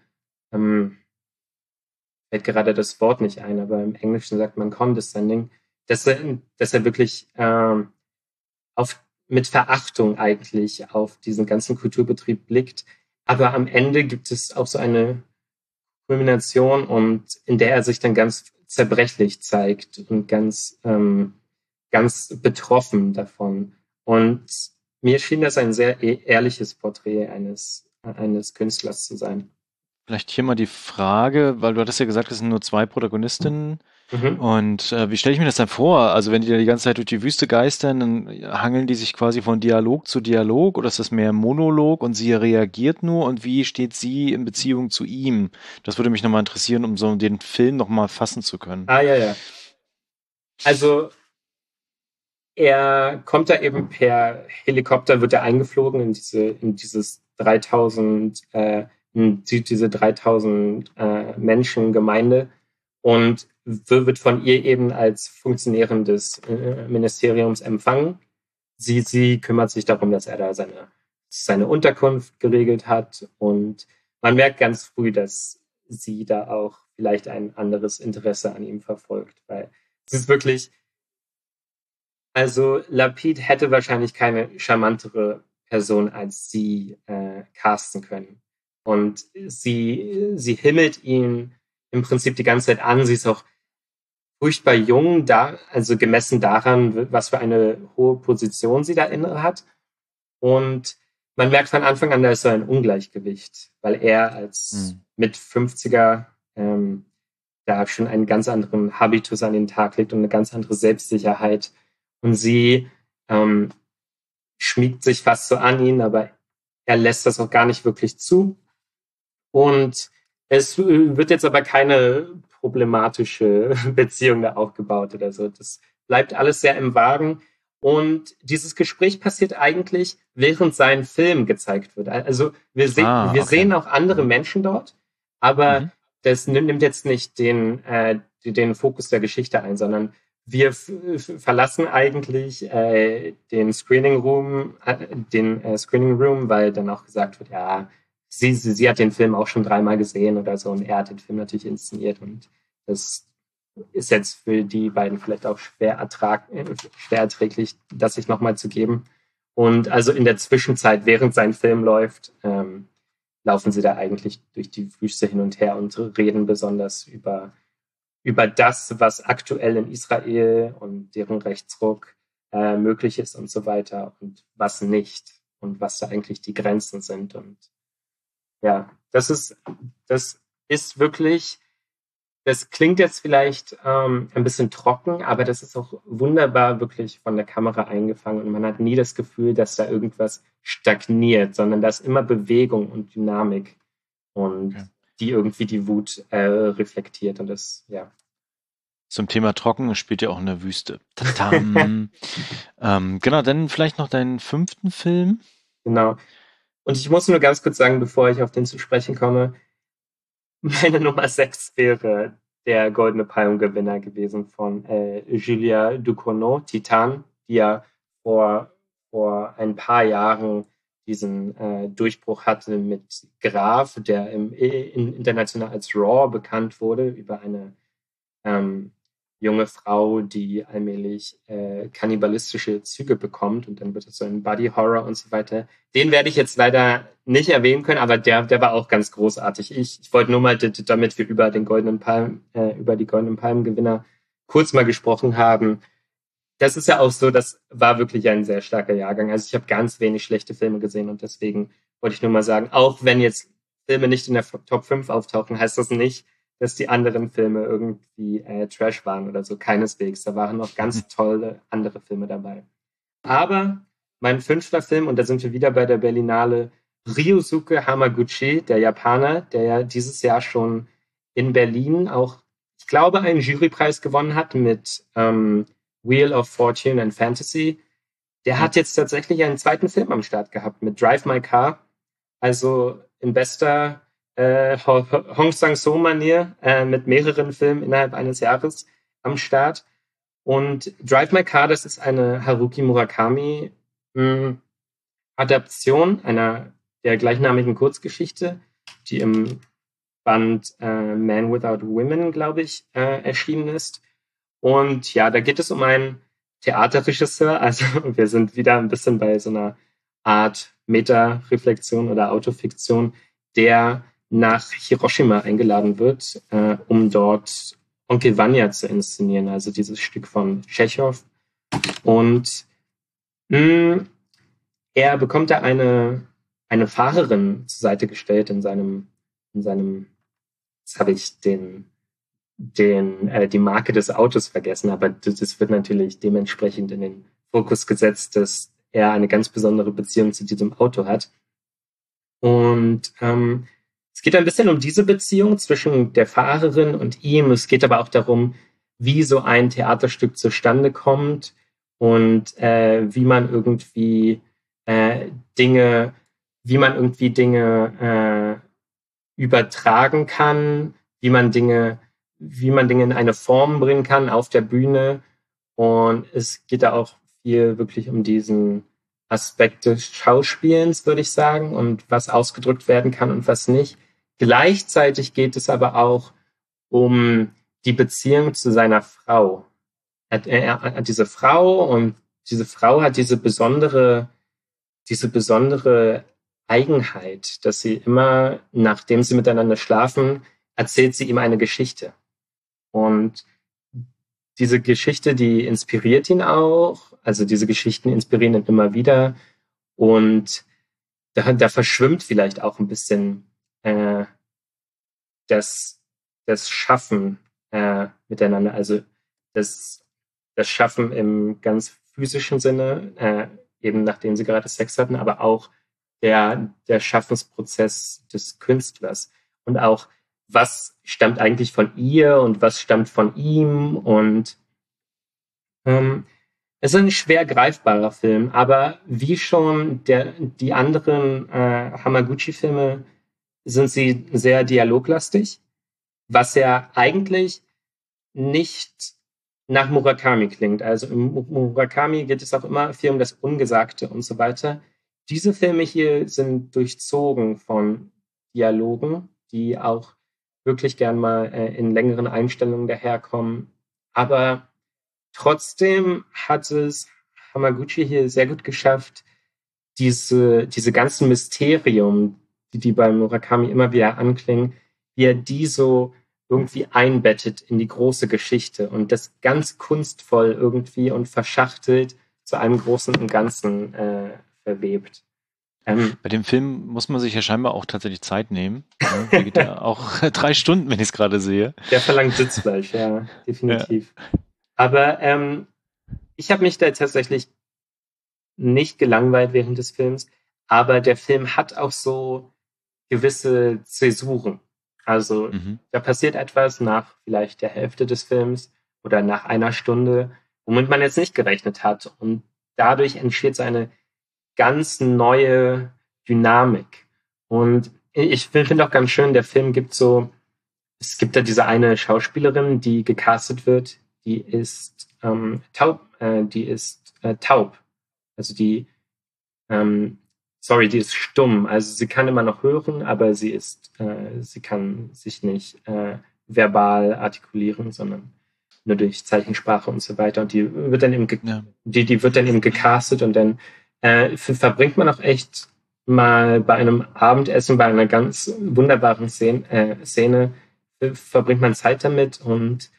fällt gerade das Wort nicht ein, aber im Englischen sagt man condescending, dass er wirklich mit Verachtung eigentlich auf diesen ganzen Kulturbetrieb blickt. Aber am Ende gibt es auch so eine Kulmination, und in der er sich dann ganz zerbrechlich zeigt und ganz betroffen davon. Und mir schien das ein sehr ehrliches Porträt eines Künstlers zu sein. Vielleicht hier mal die Frage, weil du hattest ja gesagt, es sind nur 2 Protagonistinnen. Und wie stelle ich mir das dann vor? Also wenn die da die ganze Zeit durch die Wüste geistern, dann hangeln die sich quasi von Dialog zu Dialog, oder ist das mehr Monolog und sie reagiert nur? Und wie steht sie in Beziehung zu ihm? Das würde mich nochmal interessieren, um so den Film nochmal fassen zu können. Ja. Also er kommt da eben per Helikopter, wird er eingeflogen in diese 3000 Menschen Gemeinde, und wird von ihr eben als Funktionärin des Ministeriums empfangen. Sie kümmert sich darum, dass er da seine Unterkunft geregelt hat, und man merkt ganz früh, dass sie da auch vielleicht ein anderes Interesse an ihm verfolgt, weil es ist wirklich, also Lapid hätte wahrscheinlich keine charmantere Person als sie casten können. Und sie himmelt ihn im Prinzip die ganze Zeit an. Sie ist auch furchtbar jung, also gemessen daran, was für eine hohe Position sie da inne hat. Und man merkt von Anfang an, da ist so ein Ungleichgewicht, weil er als mit 50er da schon einen ganz anderen Habitus an den Tag legt und eine ganz andere Selbstsicherheit. Und sie schmiegt sich fast so an ihn, aber er lässt das auch gar nicht wirklich zu. Und es wird jetzt aber keine problematische Beziehung da aufgebaut oder so. Das bleibt alles sehr im Wagen. Und dieses Gespräch passiert eigentlich, während sein Film gezeigt wird. Also wir sehen auch andere Menschen dort, aber das nimmt jetzt nicht den Fokus der Geschichte ein, sondern wir verlassen eigentlich den Screening Room, weil dann auch gesagt wird, ja, sie hat den Film auch schon 3-mal gesehen oder so, und er hat den Film natürlich inszeniert, und das ist jetzt für die beiden vielleicht auch schwer erträglich, das sich nochmal zu geben. Und also in der Zwischenzeit, während sein Film läuft, laufen sie da eigentlich durch die Wüste hin und her und reden besonders über das, was aktuell in Israel und deren Rechtsruck möglich ist und so weiter, und was nicht, und was da eigentlich die Grenzen sind. Und ja, das ist wirklich, das klingt jetzt vielleicht ein bisschen trocken, aber das ist auch wunderbar wirklich von der Kamera eingefangen, und man hat nie das Gefühl, dass da irgendwas stagniert, sondern da ist immer Bewegung und Dynamik, und die irgendwie die Wut reflektiert, und das, ja. Zum Thema trocken, es spielt ja auch in der Wüste. Genau, dann vielleicht noch deinen 5. Film. Genau. Und ich muss nur ganz kurz sagen, bevor ich auf den zu sprechen komme, meine Nummer 6 wäre der Goldene Palmgewinner gewesen von Julia Ducournau, Titan, die ja vor ein paar Jahren diesen Durchbruch hatte mit Graf, der international als Raw bekannt wurde, über eine junge Frau, die allmählich kannibalistische Züge bekommt, und dann wird es so ein Body-Horror und so weiter. Den werde ich jetzt leider nicht erwähnen können, aber der war auch ganz großartig. Ich wollte nur mal, damit wir über die Goldenen Palmgewinner kurz mal gesprochen haben. Das ist ja auch so, das war wirklich ein sehr starker Jahrgang. Also ich habe ganz wenig schlechte Filme gesehen, und deswegen wollte ich nur mal sagen, auch wenn jetzt Filme nicht in der Top 5 auftauchen, heißt das nicht, dass die anderen Filme irgendwie Trash waren oder so. Keineswegs. Da waren noch ganz tolle andere Filme dabei. Aber mein 5. Film, und da sind wir wieder bei der Berlinale, Ryosuke Hamaguchi, der Japaner, der ja dieses Jahr schon in Berlin auch, ich glaube, einen Jurypreis gewonnen hat mit Wheel of Fortune and Fantasy. Der hat jetzt tatsächlich einen 2. Film am Start gehabt mit Drive My Car. Also in bester Hong Sang-soo-Manier mit mehreren Filmen innerhalb eines Jahres am Start. Und Drive My Car, das ist eine Haruki Murakami Adaption einer der gleichnamigen Kurzgeschichte, die im Band Man Without Women, glaube ich, erschienen ist. Und ja, da geht es um einen Theaterregisseur. Also wir sind wieder ein bisschen bei so einer Art Meta-Reflexion oder Autofiktion, der nach Hiroshima eingeladen wird, um dort Onkel Vanya zu inszenieren, also dieses Stück von Tschechow. Und er bekommt da eine Fahrerin zur Seite gestellt in seinem, jetzt habe ich die Marke des Autos vergessen, aber das wird natürlich dementsprechend in den Fokus gesetzt, dass er eine ganz besondere Beziehung zu diesem Auto hat. Und es geht ein bisschen um diese Beziehung zwischen der Fahrerin und ihm. Es geht aber auch darum, wie so ein Theaterstück zustande kommt und wie man irgendwie Dinge übertragen kann, wie man Dinge in eine Form bringen kann auf der Bühne. Und es geht da auch viel wirklich um diesen Aspekt des Schauspielens, würde ich sagen, und was ausgedrückt werden kann und was nicht. Gleichzeitig geht es aber auch um die Beziehung zu seiner Frau. Er hat diese Frau und diese Frau hat diese besondere Eigenheit, dass sie immer, nachdem sie miteinander schlafen, erzählt sie ihm eine Geschichte. Und diese Geschichte, die inspiriert ihn auch. Also diese Geschichten inspirieren ihn immer wieder. Und da verschwimmt vielleicht auch ein bisschen das Schaffen miteinander. Also das Schaffen im ganz physischen Sinne, eben nachdem sie gerade Sex hatten, aber auch der Schaffensprozess des Künstlers. Und auch, was stammt eigentlich von ihr und was stammt von ihm. Und es ist ein schwer greifbarer Film, aber wie schon die anderen Hamaguchi-Filme sind sie sehr dialoglastig, was ja eigentlich nicht nach Murakami klingt. Also im Murakami geht es auch immer viel um das Ungesagte und so weiter. Diese Filme hier sind durchzogen von Dialogen, die auch wirklich gern mal in längeren Einstellungen daherkommen. Aber trotzdem hat es Hamaguchi hier sehr gut geschafft, diese ganzen Mysterien, die bei Murakami immer wieder anklingen, wie er die so irgendwie einbettet in die große Geschichte und das ganz kunstvoll irgendwie und verschachtelt zu einem Großen und Ganzen verwebt. Bei dem Film muss man sich ja scheinbar auch tatsächlich Zeit nehmen. Der geht ja auch 3 Stunden, wenn ich es gerade sehe. Der verlangt Sitzfleisch, ja, definitiv. Ja. Aber ich habe mich da tatsächlich nicht gelangweilt während des Films, aber der Film hat auch so gewisse Zäsuren. Also da passiert etwas nach vielleicht der Hälfte des Films oder nach einer Stunde, womit man jetzt nicht gerechnet hat. Und dadurch entsteht so eine ganz neue Dynamik. Und ich finde auch ganz schön, der Film es gibt da diese eine Schauspielerin, die gecastet wird, die ist taub. Also die ist stumm. Also sie kann immer noch hören, aber sie kann sich nicht verbal artikulieren, sondern nur durch Zeichensprache und so weiter. Und die wird dann eben die wird dann eben gecastet und dann verbringt man auch echt mal bei einem Abendessen, bei einer ganz wunderbaren Szene, verbringt man Zeit damit und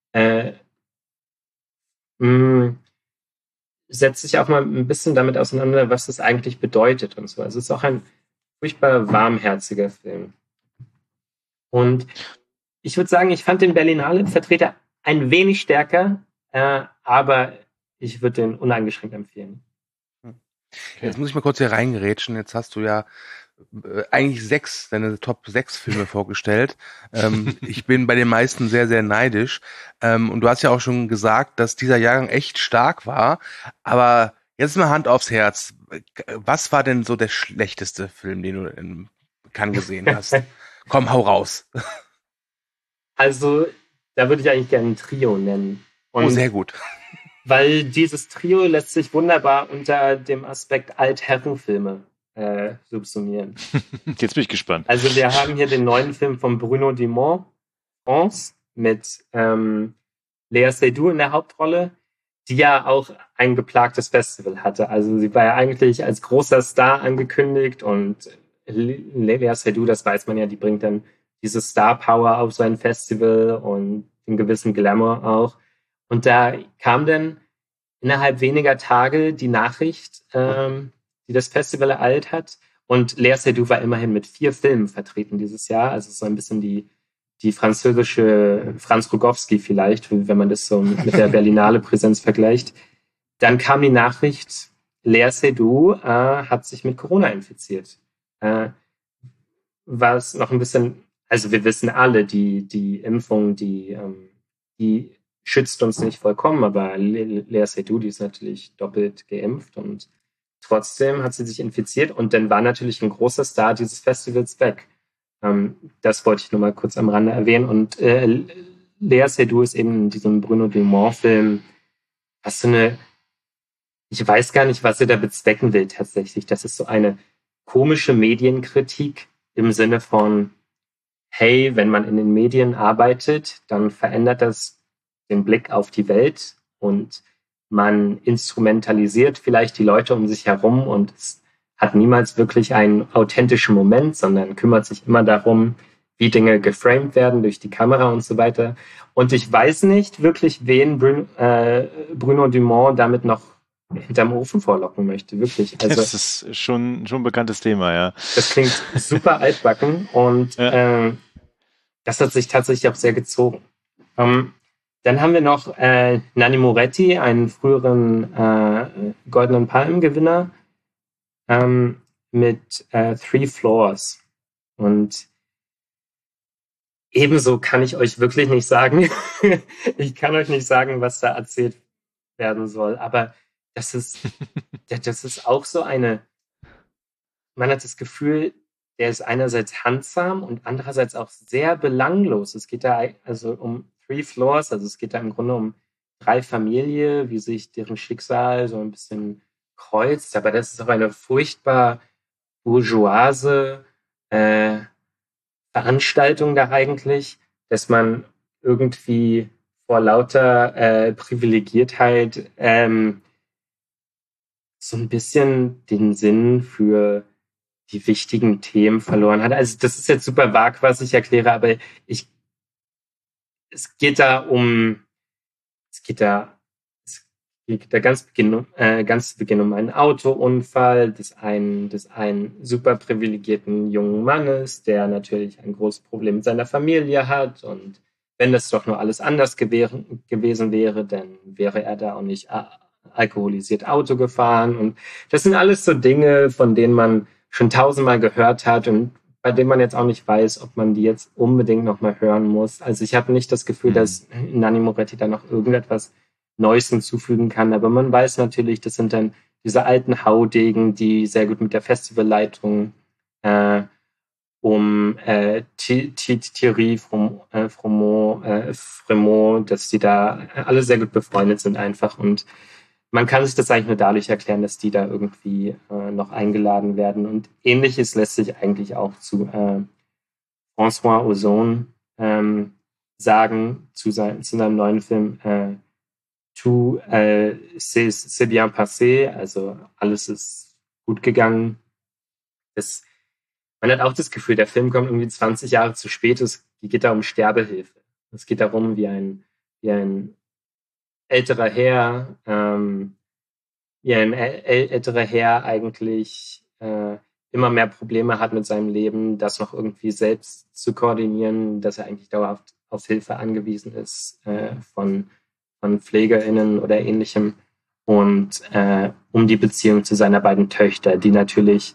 setzt sich auch mal ein bisschen damit auseinander, was das eigentlich bedeutet und so. Also es ist auch ein furchtbar warmherziger Film. Und ich würde sagen, ich fand den Berlinale-Vertreter ein wenig stärker, aber ich würde den uneingeschränkt empfehlen. Jetzt muss ich mal kurz hier reingerätschen. Jetzt hast du ja eigentlich deine Top 6 Filme vorgestellt. Ich bin bei den meisten sehr, sehr neidisch. Und du hast ja auch schon gesagt, dass dieser Jahrgang echt stark war. Aber jetzt mal Hand aufs Herz. Was war denn so der schlechteste Film, den du in Cannes gesehen hast? Komm, hau raus. Also, da würde ich eigentlich gerne ein Trio nennen. Und Sehr gut. weil dieses Trio lässt sich wunderbar unter dem Aspekt Altherrenfilme subsumieren. Jetzt bin ich gespannt. Also wir haben hier den neuen Film von Bruno Dumont, France, mit Lea Seydoux in der Hauptrolle, die ja auch ein geplagtes Festival hatte. Also sie war ja eigentlich als großer Star angekündigt und Lea Seydoux, das weiß man ja, die bringt dann diese Star Power auf so ein Festival und einen gewissen Glamour auch. Und da kam dann innerhalb weniger Tage die Nachricht, die das Festival ereilt hat. Und Lea Seydoux war immerhin mit 4 Filmen vertreten dieses Jahr. Also so ein bisschen die französische Franz Rogowski vielleicht, wenn man das so mit der Berlinale Präsenz vergleicht. Dann kam die Nachricht, Lea Seydoux hat sich mit Corona infiziert. Was noch ein bisschen, also wir wissen alle, die Impfung, die schützt uns nicht vollkommen, aber Lea Seydoux, die ist natürlich doppelt geimpft und trotzdem hat sie sich infiziert und dann war natürlich ein großer Star dieses Festivals weg. Das wollte ich nur mal kurz am Rande erwähnen. Und Lea Seydoux ist eben in diesem Bruno Dumont-Film, was so eine, ich weiß gar nicht, was sie da bezwecken will tatsächlich. Das ist so eine komische Medienkritik im Sinne von, hey, wenn man in den Medien arbeitet, dann verändert das den Blick auf die Welt und man instrumentalisiert vielleicht die Leute um sich herum und es hat niemals wirklich einen authentischen Moment, sondern kümmert sich immer darum, wie Dinge geframed werden durch die Kamera und so weiter. Und ich weiß nicht wirklich, wen Bruno Dumont damit noch hinterm Ofen vorlocken möchte, wirklich. Also, das ist schon ein bekanntes Thema, ja. Das klingt super altbacken und das hat sich tatsächlich auch sehr gezogen. Dann haben wir noch Nanni Moretti, einen früheren Goldenen Palmengewinner, mit Three Floors. Und ebenso kann ich euch wirklich nicht sagen, ich kann euch nicht sagen, was da erzählt werden soll, aber das ist auch so man hat das Gefühl, der ist einerseits handsam und andererseits auch sehr belanglos. Es geht da also um Three Floors, also es geht da im Grunde um 3 Familien, wie sich deren Schicksal so ein bisschen kreuzt, aber das ist auch eine furchtbar bourgeoise Veranstaltung da eigentlich, dass man irgendwie vor lauter Privilegiertheit so ein bisschen den Sinn für die wichtigen Themen verloren hat. Also das ist jetzt super vag, was ich erkläre, aber es geht da ganz zu Beginn um einen Autounfall des einen super privilegierten jungen Mannes, der natürlich ein großes Problem mit seiner Familie hat und wenn das doch nur alles anders gewesen wäre, dann wäre er da auch nicht alkoholisiert Auto gefahren und das sind alles so Dinge, von denen man schon 1000-mal gehört hat und bei dem man jetzt auch nicht weiß, ob man die jetzt unbedingt nochmal hören muss. Also ich habe nicht das Gefühl, dass Nanni Moretti da noch irgendetwas Neues hinzufügen kann, aber man weiß natürlich, das sind dann diese alten Haudegen, die sehr gut mit der Festivalleitung Thierry Frémaux, dass die da alle sehr gut befreundet sind einfach und man kann sich das eigentlich nur dadurch erklären, dass die da irgendwie noch eingeladen werden. Und Ähnliches lässt sich eigentlich auch zu François Ozon sagen, zu seinem neuen Film Tout c'est bien passé, also alles ist gut gegangen. Man hat auch das Gefühl, der Film kommt irgendwie 20 Jahre zu spät. Es geht da um Sterbehilfe. Es geht darum, wie ein älterer Herr, eigentlich immer mehr Probleme hat mit seinem Leben, das noch irgendwie selbst zu koordinieren, dass er eigentlich dauerhaft auf Hilfe angewiesen ist von PflegerInnen oder Ähnlichem und um die Beziehung zu seiner beiden Töchter, die natürlich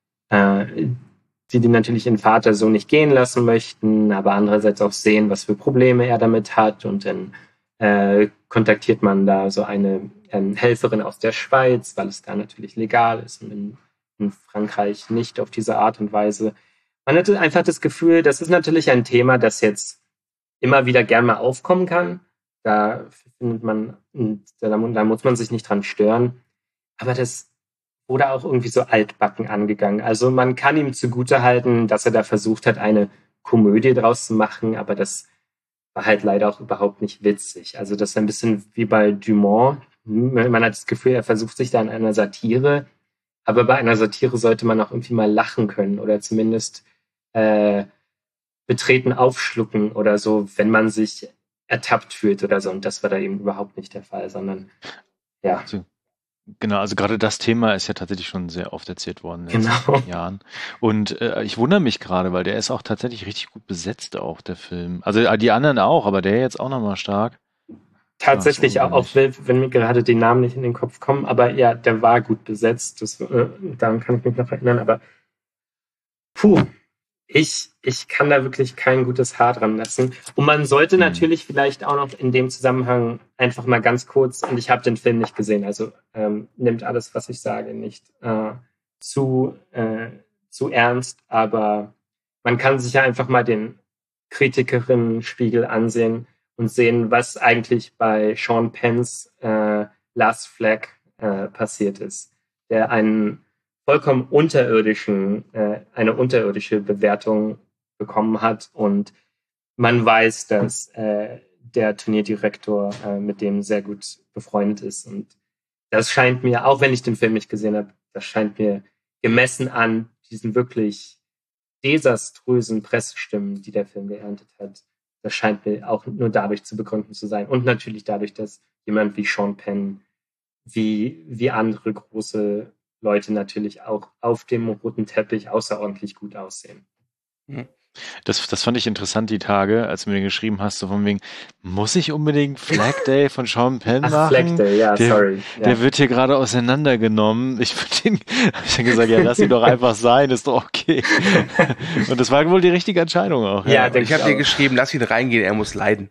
ihren Vater so nicht gehen lassen möchten, aber andererseits auch sehen, was für Probleme er damit hat und dann kontaktiert man da so eine Helferin aus der Schweiz, weil es da natürlich legal ist und in Frankreich nicht auf diese Art und Weise. Man hatte einfach das Gefühl, das ist natürlich ein Thema, das jetzt immer wieder gern mal aufkommen kann. Da findet man, da muss man sich nicht dran stören. Aber das wurde auch irgendwie so altbacken angegangen. Also man kann ihm zugutehalten, dass er da versucht hat, eine Komödie draus zu machen, aber das war halt leider auch überhaupt nicht witzig. Also das ist ein bisschen wie bei Dumont. Man hat das Gefühl, er versucht sich da in einer Satire, aber bei einer Satire sollte man auch irgendwie mal lachen können oder zumindest betreten aufschlucken oder so, wenn man sich ertappt fühlt oder so. Und das war da eben überhaupt nicht der Fall, sondern ja. Also, genau, also gerade das Thema ist ja tatsächlich schon sehr oft erzählt worden in den Genau. letzten Jahren. Und ich wundere mich gerade, weil der ist auch tatsächlich richtig gut besetzt, auch der Film. Also die anderen auch, aber der jetzt auch nochmal stark. Tatsächlich Ach so, auch, wenn mir gerade die Namen nicht in den Kopf kommen, aber ja, der war gut besetzt. Daran kann ich mich noch erinnern, aber ich kann da wirklich kein gutes Haar dran lassen. Und man sollte natürlich vielleicht auch noch in dem Zusammenhang einfach mal ganz kurz, und ich habe den Film nicht gesehen, also nimmt alles, was ich sage, nicht zu ernst, aber man kann sich ja einfach mal den Kritikerinnen-Spiegel ansehen und sehen, was eigentlich bei Sean Penns Last Flag passiert ist, der einen vollkommen eine unterirdische Bewertung bekommen hat und man weiß, dass der Turnierdirektor mit dem sehr gut befreundet ist und das scheint mir, auch wenn ich den Film nicht gesehen habe, das scheint mir gemessen an diesen wirklich desaströsen Pressestimmen, die der Film geerntet hat, das scheint mir auch nur dadurch zu begründen zu sein und natürlich dadurch, dass jemand wie Sean Penn, wie andere große Leute natürlich auch auf dem roten Teppich außerordentlich gut aussehen. Das fand ich interessant die Tage, als du mir geschrieben hast, so von wegen, muss ich unbedingt Flag Day von Sean Penn machen? Flag Day, ja, sorry. Ja. Der wird hier gerade auseinandergenommen. Ich habe dann gesagt, ja, lass ihn doch einfach sein, ist doch okay. Und das war wohl die richtige Entscheidung auch. Ja, ich habe dir geschrieben, lass ihn reingehen, er muss leiden.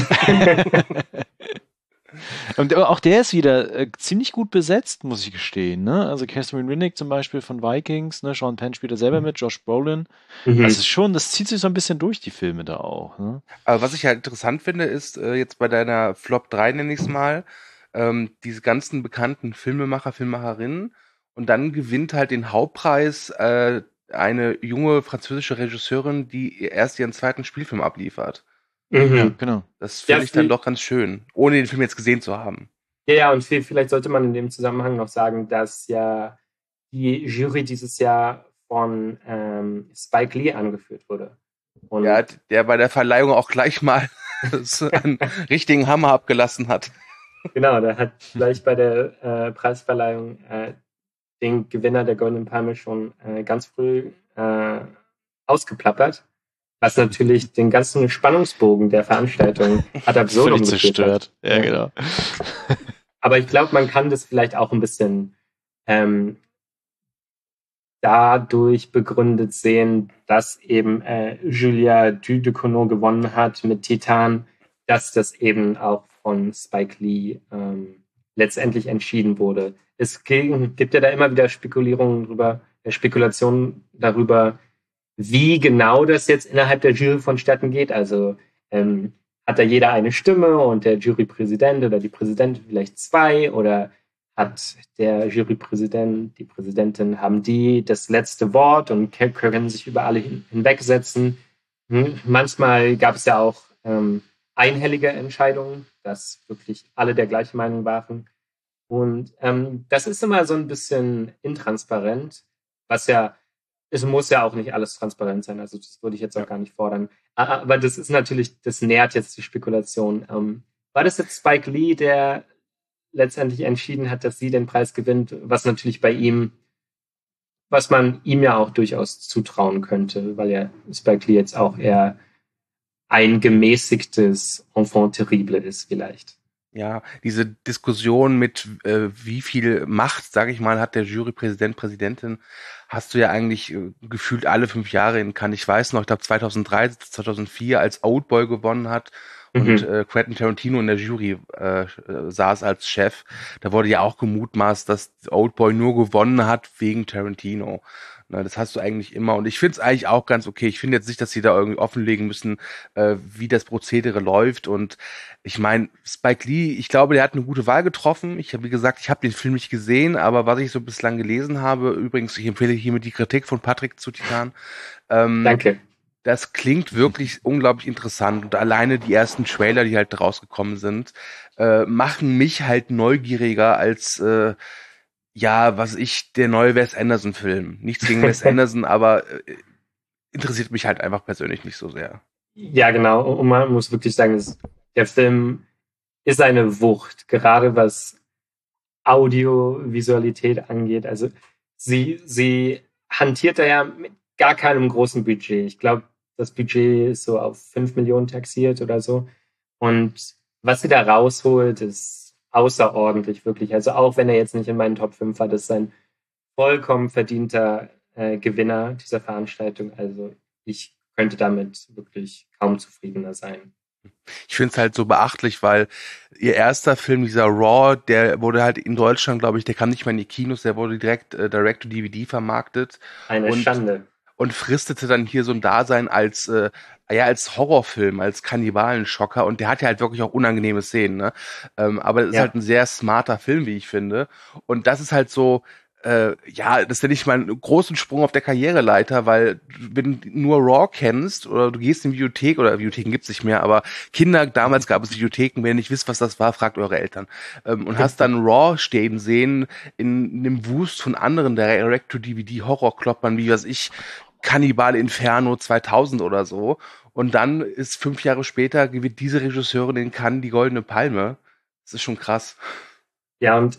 Und auch der ist wieder ziemlich gut besetzt, muss ich gestehen. Ne? Also Catherine Winnick zum Beispiel von Vikings, ne? Sean Penn spielt da selber mit, Josh Brolin. Das zieht sich so ein bisschen durch, die Filme da auch. Ne? Aber was ich halt interessant finde, ist jetzt bei deiner Flop 3, nenne ich es mal, diese ganzen bekannten Filmemacher, Filmemacherinnen und dann gewinnt halt den Hauptpreis eine junge französische Regisseurin, die erst ihren zweiten Spielfilm abliefert. Ja, genau. Das finde ich dann doch ganz schön, ohne den Film jetzt gesehen zu haben. Ja, und vielleicht sollte man in dem Zusammenhang noch sagen, dass ja die Jury dieses Jahr von Spike Lee angeführt wurde. Und ja, der bei der Verleihung auch gleich mal einen richtigen Hammer abgelassen hat. Genau, der hat gleich bei der Preisverleihung den Gewinner der Goldenen Palme schon ganz früh ausgeplappert. Was natürlich den ganzen Spannungsbogen der Veranstaltung ad absurdum zerstört. Ja, genau. Aber ich glaube, man kann das vielleicht auch ein bisschen dadurch begründet sehen, dass eben Julia Ducournau gewonnen hat mit Titan, dass das eben auch von Spike Lee letztendlich entschieden wurde. Es gibt ja da immer wieder Spekulationen darüber, wie genau das jetzt innerhalb der Jury vonstatten geht. Also hat da jeder eine Stimme und der Jurypräsident oder die Präsidentin vielleicht zwei oder hat der Jurypräsident, die Präsidentin, haben die das letzte Wort und können sich über alle hinwegsetzen. Manchmal gab es ja auch einhellige Entscheidungen, dass wirklich alle der gleichen Meinung waren. Und das ist immer so ein bisschen intransparent, was ja es muss ja auch nicht alles transparent sein, also das würde ich jetzt auch gar nicht fordern. Aber das ist natürlich, das nährt jetzt die Spekulation. War das jetzt Spike Lee, der letztendlich entschieden hat, dass sie den Preis gewinnt, was natürlich bei ihm, was man ihm ja auch durchaus zutrauen könnte, weil ja Spike Lee jetzt auch eher ein gemäßigtes Enfant terrible ist vielleicht. Ja, diese Diskussion mit wie viel Macht, sage ich mal, hat der Jurypräsident, Präsidentin, hast du ja eigentlich gefühlt alle 5 Jahre in Cannes. Ich weiß noch, ich glaube 2003, 2004, als Oldboy gewonnen hat und Quentin Tarantino in der Jury saß als Chef. Da wurde ja auch gemutmaßt, dass Oldboy nur gewonnen hat wegen Tarantino. Na, das hast du eigentlich immer. Und ich finde es eigentlich auch ganz okay. Ich finde jetzt nicht, dass sie da irgendwie offenlegen müssen, wie das Prozedere läuft. Und ich meine, Spike Lee, ich glaube, der hat eine gute Wahl getroffen. Ich habe, wie gesagt, ich habe den Film nicht gesehen, aber was ich so bislang gelesen habe, übrigens, ich empfehle hiermit die Kritik von Patrick zu Titan. Danke. Das klingt wirklich unglaublich interessant. Und alleine die ersten Trailer, die halt rausgekommen sind, machen mich halt neugieriger als der neue Wes Anderson-Film. Nichts gegen Wes Anderson, aber interessiert mich halt einfach persönlich nicht so sehr. Ja, genau. Und man muss wirklich sagen, der Film ist eine Wucht, gerade was Audiovisualität angeht. Also sie hantiert da ja mit gar keinem großen Budget. Ich glaube, das Budget ist so auf 5 Millionen taxiert oder so. Und was sie da rausholt, ist außerordentlich, wirklich. Also auch wenn er jetzt nicht in meinen Top 5 war, das ist ein vollkommen verdienter Gewinner dieser Veranstaltung. Also ich könnte damit wirklich kaum zufriedener sein. Ich finde es halt so beachtlich, weil ihr erster Film, dieser Raw, der wurde halt in Deutschland, glaube ich, der kam nicht mal in die Kinos, der wurde direkt Direct-to-DVD vermarktet. Eine Schande. Und fristete dann hier so ein Dasein als Horrorfilm, als Kannibalenschocker. Und der hat ja halt wirklich auch unangenehme Szenen, ne? Aber es ist halt ein sehr smarter Film, wie ich finde. Und das ist halt so, das nenne ich mal einen großen Sprung auf der Karriereleiter, weil wenn du nur Raw kennst oder du gehst in die Videothek, oder Videotheken gibt's nicht mehr, aber damals gab es Videotheken, wenn ihr nicht wisst, was das war, fragt eure Eltern. Und hast dann Raw stehen sehen in einem Wust von anderen Direct-to-DVD-Horrorkloppern, wie weiß ich, Cannibal Inferno 2000 oder so. Und dann ist 5 Jahre später gewinnt diese Regisseurin in Cannes die Goldene Palme. Das ist schon krass. Ja, und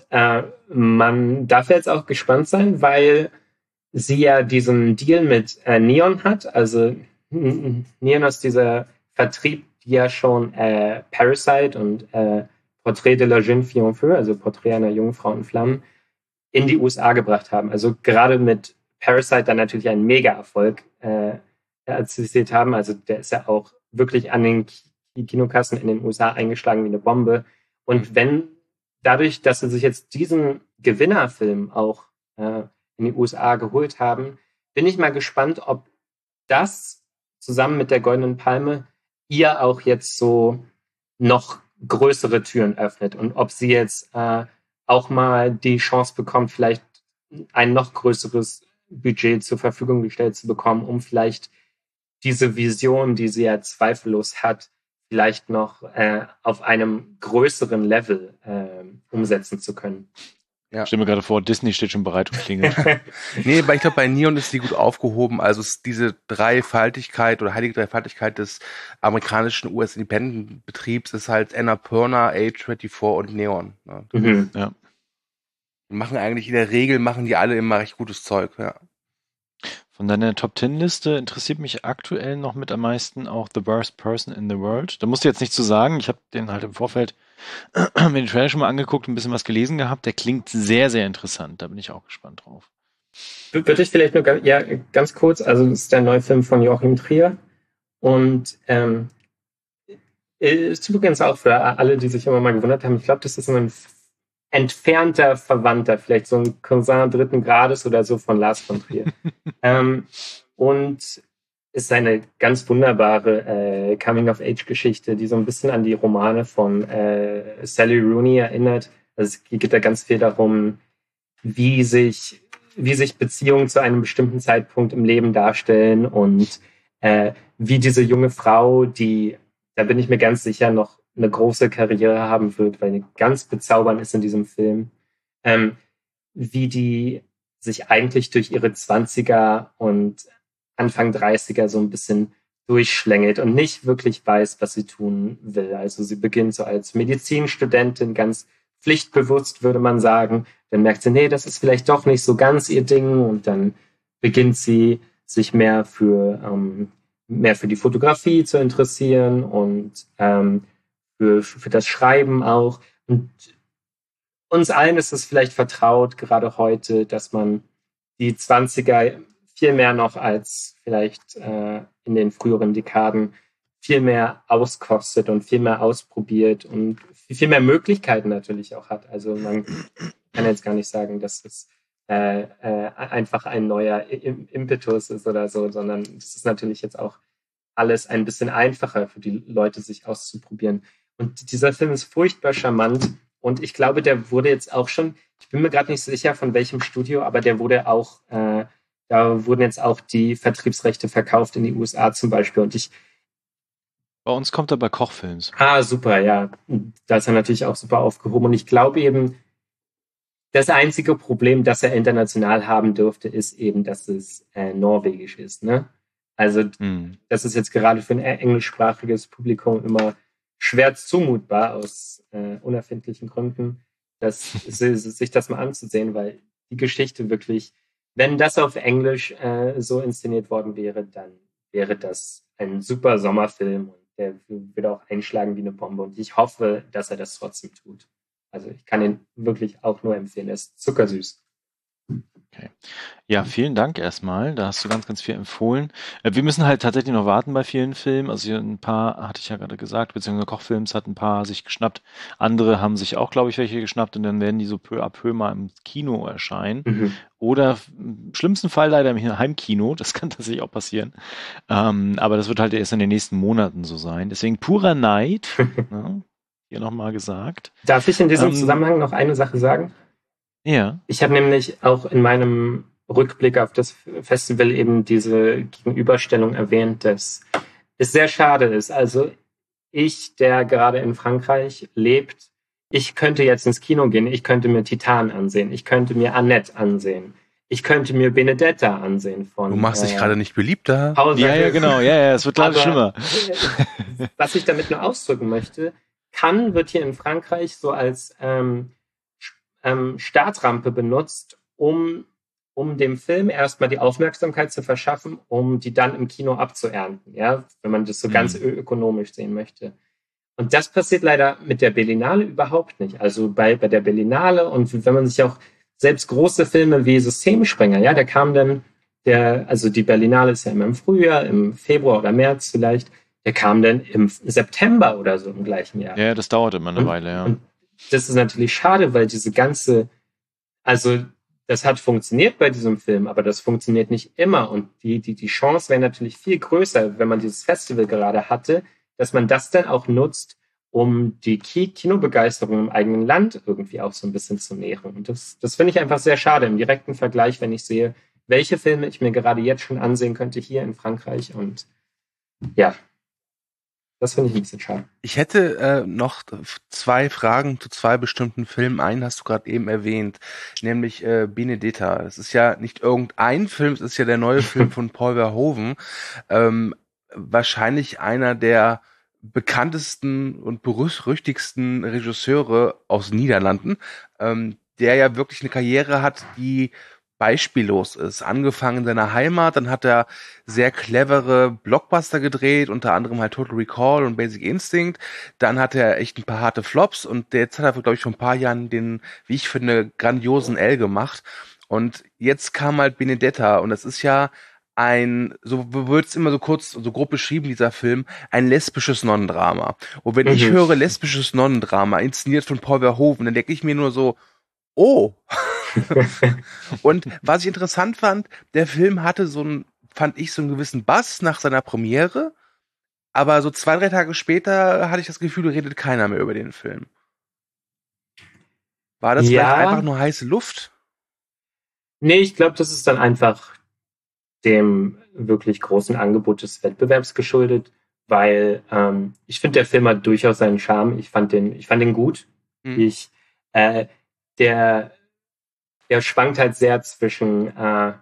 man darf jetzt auch gespannt sein, weil sie ja diesen Deal mit Neon hat. Also Neon ist dieser Vertrieb, die ja schon Parasite und Portrait de la jeune fille en feu, also Porträt einer jungen Frau in Flammen, in die USA gebracht haben. Also gerade mit Parasite dann natürlich einen Mega-Erfolg erzielt haben. Also der ist ja auch wirklich an den Kinokassen in den USA eingeschlagen wie eine Bombe. Und wenn dadurch, dass sie sich jetzt diesen Gewinnerfilm auch in die USA geholt haben, bin ich mal gespannt, ob das zusammen mit der Goldenen Palme ihr auch jetzt so noch größere Türen öffnet und ob sie jetzt auch mal die Chance bekommt, vielleicht ein noch größeres Budget zur Verfügung gestellt zu bekommen, um vielleicht diese Vision, die sie ja zweifellos hat, vielleicht noch auf einem größeren Level umsetzen zu können. Ja. Ich stelle mir gerade vor, Disney steht schon bereit und klingelt. Nee, aber ich glaube, bei Neon ist sie gut aufgehoben. Also diese Dreifaltigkeit oder heilige Dreifaltigkeit des amerikanischen US-Independent-Betriebs ist halt Annapurna, A24 und Neon. Ne? Ja. In der Regel machen die alle immer recht gutes Zeug, ja. Von deiner Top-10-Liste interessiert mich aktuell noch mit am meisten auch The Worst Person in the World. Da musst du jetzt nichts zu sagen. Ich habe den halt im Vorfeld mir den Trailer schon mal angeguckt, ein bisschen was gelesen gehabt. Der klingt sehr, sehr interessant. Da bin ich auch gespannt drauf. Würde ich vielleicht nur ganz kurz, also das ist der neue Film von Joachim Trier und ist übrigens auch für alle, die sich immer mal gewundert haben, ich glaube, das ist ein entfernter Verwandter, vielleicht so ein Cousin 3. Grades oder so von Lars von Trier. Und ist eine ganz wunderbare Coming-of-Age-Geschichte, die so ein bisschen an die Romane von Sally Rooney erinnert. Also es geht da ganz viel darum, wie sich Beziehungen zu einem bestimmten Zeitpunkt im Leben darstellen und wie diese junge Frau, die, da bin ich mir ganz sicher, noch eine große Karriere haben wird, weil die ganz bezaubernd ist in diesem Film, wie die sich eigentlich durch ihre 20er und Anfang 30er so ein bisschen durchschlängelt und nicht wirklich weiß, was sie tun will. Also sie beginnt so als Medizinstudentin, ganz pflichtbewusst, würde man sagen. Dann merkt sie, nee, das ist vielleicht doch nicht so ganz ihr Ding und dann beginnt sie sich mehr für die Fotografie zu interessieren und für das Schreiben auch. Und uns allen ist es vielleicht vertraut, gerade heute, dass man die 20er viel mehr noch als vielleicht in den früheren Dekaden viel mehr auskostet und viel mehr ausprobiert und viel mehr Möglichkeiten natürlich auch hat. Also man kann jetzt gar nicht sagen, dass es einfach ein neuer Impetus ist oder so, sondern es ist natürlich jetzt auch alles ein bisschen einfacher für die Leute, sich auszuprobieren. Und dieser Film ist furchtbar charmant und ich glaube, der wurde jetzt auch schon, ich bin mir gerade nicht sicher, von welchem Studio, aber der wurde auch, da wurden jetzt auch die Vertriebsrechte verkauft in die USA zum Beispiel und Bei uns kommt er bei Kochfilms. super, ja. Da ist er natürlich auch super aufgehoben. Und ich glaube eben, das einzige Problem, das er international haben dürfte, ist eben, dass es norwegisch ist. Ne? Also das ist jetzt gerade für ein englischsprachiges Publikum immer schwer zumutbar aus unerfindlichen Gründen, sich das mal anzusehen, weil die Geschichte wirklich, wenn das auf Englisch so inszeniert worden wäre, dann wäre das ein super Sommerfilm und der würde auch einschlagen wie eine Bombe. Und ich hoffe, dass er das trotzdem tut. Also ich kann ihn wirklich auch nur empfehlen. Er ist zuckersüß. Okay. Ja, vielen Dank erstmal. Da hast du ganz, ganz viel empfohlen. Wir müssen halt tatsächlich noch warten bei vielen Filmen. Also hier ein paar, hatte ich ja gerade gesagt, beziehungsweise Kochfilms hat ein paar sich geschnappt. Andere haben sich auch, glaube ich, welche geschnappt und dann werden die so peu à peu mal im Kino erscheinen. Oder im schlimmsten Fall leider im Heimkino. Das kann tatsächlich auch passieren. Aber das wird halt erst in den nächsten Monaten so sein. Deswegen purer Neid. Ja, hier nochmal gesagt. Darf ich in diesem Zusammenhang noch eine Sache sagen? Ja. Ich habe nämlich auch in meinem Rückblick auf das Festival eben diese Gegenüberstellung erwähnt, dass es sehr schade ist. Also ich, der gerade in Frankreich lebt, ich könnte jetzt ins Kino gehen, ich könnte mir Titan ansehen, ich könnte mir Annette ansehen, ich könnte mir Benedetta ansehen von... Du machst dich gerade nicht beliebter. Ja, genau, ja, es wird gerade schlimmer. Was ich damit nur ausdrücken möchte, Cannes wird hier in Frankreich so als Startrampe benutzt, um dem Film erstmal die Aufmerksamkeit zu verschaffen, um die dann im Kino abzuernten, ja, wenn man das so ganz ökonomisch sehen möchte. Und das passiert leider mit der Berlinale überhaupt nicht. Also bei der Berlinale und wenn man sich auch selbst große Filme wie Systemsprenger, ja, der kam dann, also die Berlinale ist ja immer im Frühjahr, im Februar oder März vielleicht, der kam dann im September oder so im gleichen Jahr. Ja, das dauert immer eine Weile, ja. Und das ist natürlich schade, weil also das hat funktioniert bei diesem Film, aber das funktioniert nicht immer. Und die Chance wäre natürlich viel größer, wenn man dieses Festival gerade hatte, dass man das dann auch nutzt, um die Kinobegeisterung im eigenen Land irgendwie auch so ein bisschen zu nähren. Und das finde ich einfach sehr schade im direkten Vergleich, wenn ich sehe, welche Filme ich mir gerade jetzt schon ansehen könnte hier in Frankreich. Und ja, das finde ich ein bisschen schade. Ich hätte noch 2 Fragen zu 2 bestimmten Filmen. Einen hast du gerade eben erwähnt, nämlich Benedetta. Es ist ja nicht irgendein Film, es ist ja der neue Film von Paul Verhoeven. Wahrscheinlich einer der bekanntesten und berüchtigsten Regisseure aus den Niederlanden, der ja wirklich eine Karriere hat, die beispiellos ist. Angefangen in seiner Heimat, dann hat er sehr clevere Blockbuster gedreht, unter anderem halt Total Recall und Basic Instinct. Dann hat er echt ein paar harte Flops und jetzt hat er, glaube ich, vor ein paar Jahren den, wie ich finde, grandiosen L gemacht. Und jetzt kam halt Benedetta und das ist ja so wird es immer so kurz, so grob beschrieben, dieser Film, ein lesbisches Nonnendrama. Und wenn ich höre lesbisches Nonnendrama, inszeniert von Paul Verhoeven, dann denke ich mir nur so, oh. Und was ich interessant fand, der Film hatte fand ich so einen gewissen Bass nach seiner Premiere, aber so 2, 3 Tage später hatte ich das Gefühl, redet keiner mehr über den Film. War das vielleicht einfach nur heiße Luft? Nee, ich glaube, das ist dann einfach dem wirklich großen Angebot des Wettbewerbs geschuldet, weil ich finde, der Film hat durchaus seinen Charme. Ich fand den gut. Der schwankt halt sehr zwischen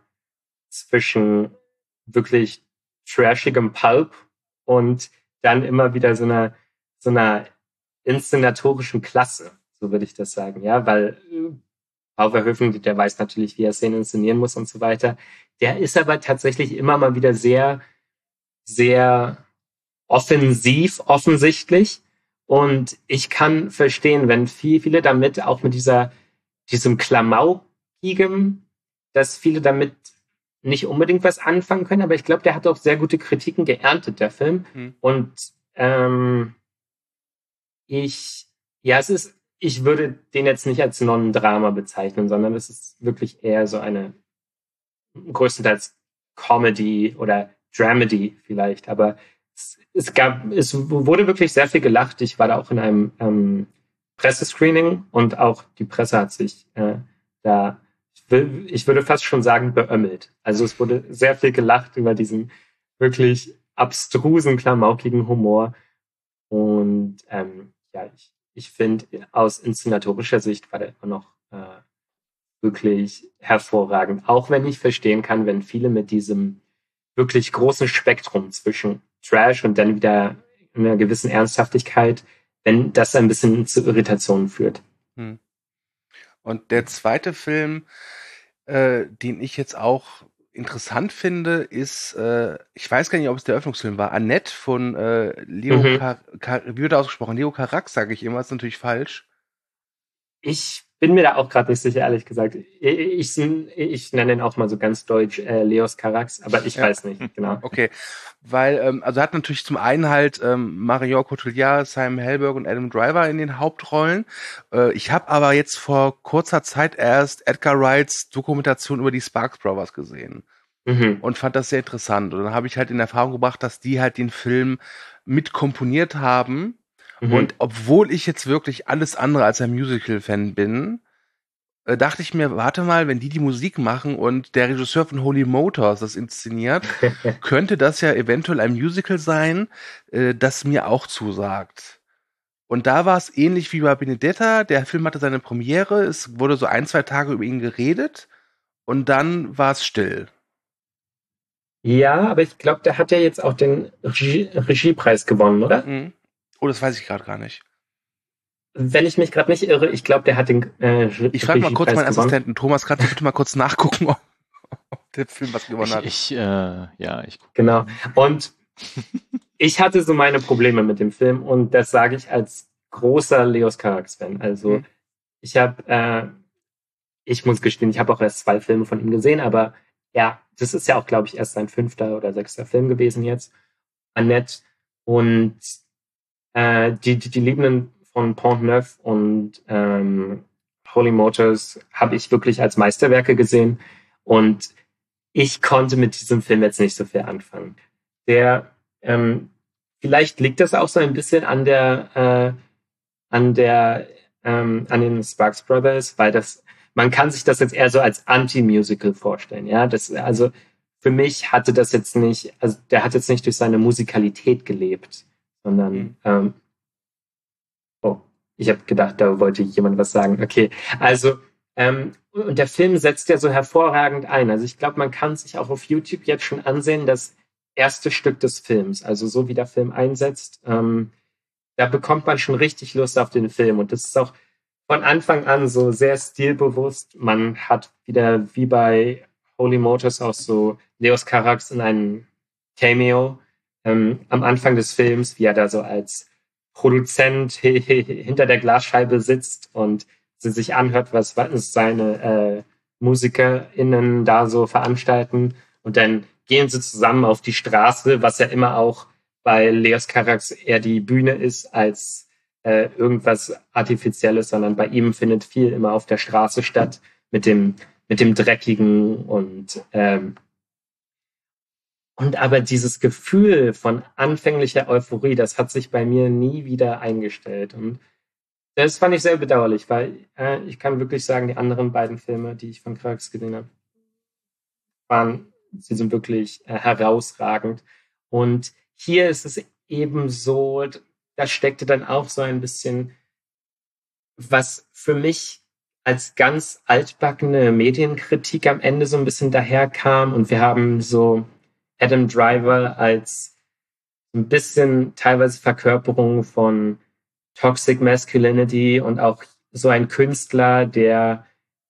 wirklich trashigem Pulp und dann immer wieder so einer inszenatorischen Klasse, so würde ich das sagen, ja, weil Paul Verhoeven, der weiß natürlich, wie er Szenen inszenieren muss und so weiter. Der ist aber tatsächlich immer mal wieder sehr, sehr offensichtlich. Und ich kann verstehen, wenn viele damit auch mit diesem Klamaukigem, dass viele damit nicht unbedingt was anfangen können. Aber ich glaube, der hat auch sehr gute Kritiken geerntet, der Film. Und ich würde den jetzt nicht als Non-Drama bezeichnen, sondern es ist wirklich eher so eine größtenteils Comedy oder Dramedy vielleicht, aber es wurde wirklich sehr viel gelacht. Ich war da auch in einem Pressescreening und auch die Presse hat sich ich würde fast schon sagen, beömmelt. Also es wurde sehr viel gelacht über diesen wirklich abstrusen, klamaukigen Humor. Und ich finde, aus inszenatorischer Sicht war der immer noch wirklich hervorragend. Auch wenn ich verstehen kann, wenn viele mit diesem wirklich großen Spektrum zwischen Trash und dann wieder einer gewissen Ernsthaftigkeit, wenn das ein bisschen zu Irritationen führt. Und der zweite Film, den ich jetzt auch interessant finde, ist, ich weiß gar nicht, ob es der Eröffnungsfilm war, Annette von Leo wie wird er ausgesprochen? Leo Carax, sage ich immer, ist natürlich falsch. Ich bin mir da auch gerade nicht sicher, ehrlich gesagt. Ich nenne ihn auch mal so ganz deutsch Leos Carax, aber ich weiß nicht, genau. Okay, weil, also er hat natürlich zum einen halt Marion Cotillard, Simon Helberg und Adam Driver in den Hauptrollen. Ich habe aber jetzt vor kurzer Zeit erst Edgar Wrights Dokumentation über die Sparks Brothers gesehen und fand das sehr interessant. Und dann habe ich halt in Erfahrung gebracht, dass die halt den Film mit komponiert haben. Und obwohl ich jetzt wirklich alles andere als ein Musical-Fan bin, dachte ich mir, warte mal, wenn die Musik machen und der Regisseur von Holy Motors das inszeniert, könnte das ja eventuell ein Musical sein, das mir auch zusagt. Und da war es ähnlich wie bei Benedetta. Der Film hatte seine Premiere, es wurde so 1-2 Tage über ihn geredet und dann war es still. Ja, aber ich glaube, der hat ja jetzt auch den Regiepreis gewonnen, oder? Oh, das weiß ich gerade gar nicht. Wenn ich mich gerade nicht irre, ich glaube, der hat den Ich frage mal kurz meinen Assistenten. Thomas, kannst du bitte mal kurz nachgucken, ob der Film was gewonnen hat? Ich gucke. Genau. Und ich hatte so meine Probleme mit dem Film und das sage ich als großer Leos Carax-Fan. Also ich muss gestehen, ich habe auch erst 2 Filme von ihm gesehen, aber ja, das ist ja auch, glaube ich, erst sein 5. oder 6. Film gewesen jetzt. Annette und die Liebenden von Pont-Neuf und Holy Motors habe ich wirklich als Meisterwerke gesehen und ich konnte mit diesem Film jetzt nicht so viel anfangen. Vielleicht liegt das auch so ein bisschen an den Sparks Brothers, weil man kann sich das jetzt eher so als Anti-Musical vorstellen, ja. Also für mich hatte das jetzt nicht, also der hat jetzt nicht durch seine Musikalität gelebt, sondern ich habe gedacht, da wollte jemand was sagen. Okay, also und der Film setzt ja so hervorragend ein. Also ich glaube, man kann sich auch auf YouTube jetzt schon ansehen, das erste Stück des Films, also so wie der Film einsetzt, da bekommt man schon richtig Lust auf den Film und das ist auch von Anfang an so sehr stilbewusst. Man hat wieder wie bei Holy Motors auch so Leos Carax in einem Cameo am Anfang des Films, wie er da so als Produzent hinter der Glasscheibe sitzt und sie sich anhört, was seine MusikerInnen da so veranstalten. Und dann gehen sie zusammen auf die Straße, was ja immer auch bei Leos Carax eher die Bühne ist als irgendwas Artifizielles, sondern bei ihm findet viel immer auf der Straße statt mit dem Dreckigen und aber dieses Gefühl von anfänglicher Euphorie, das hat sich bei mir nie wieder eingestellt. Und das fand ich sehr bedauerlich, weil ich kann wirklich sagen, die anderen beiden Filme, die ich von Carax gesehen habe, sie sind wirklich herausragend. Und hier ist es eben so, da steckte dann auch so ein bisschen, was für mich als ganz altbackene Medienkritik am Ende so ein bisschen daherkam. Und wir haben so Adam Driver als ein bisschen teilweise Verkörperung von Toxic Masculinity und auch so ein Künstler, der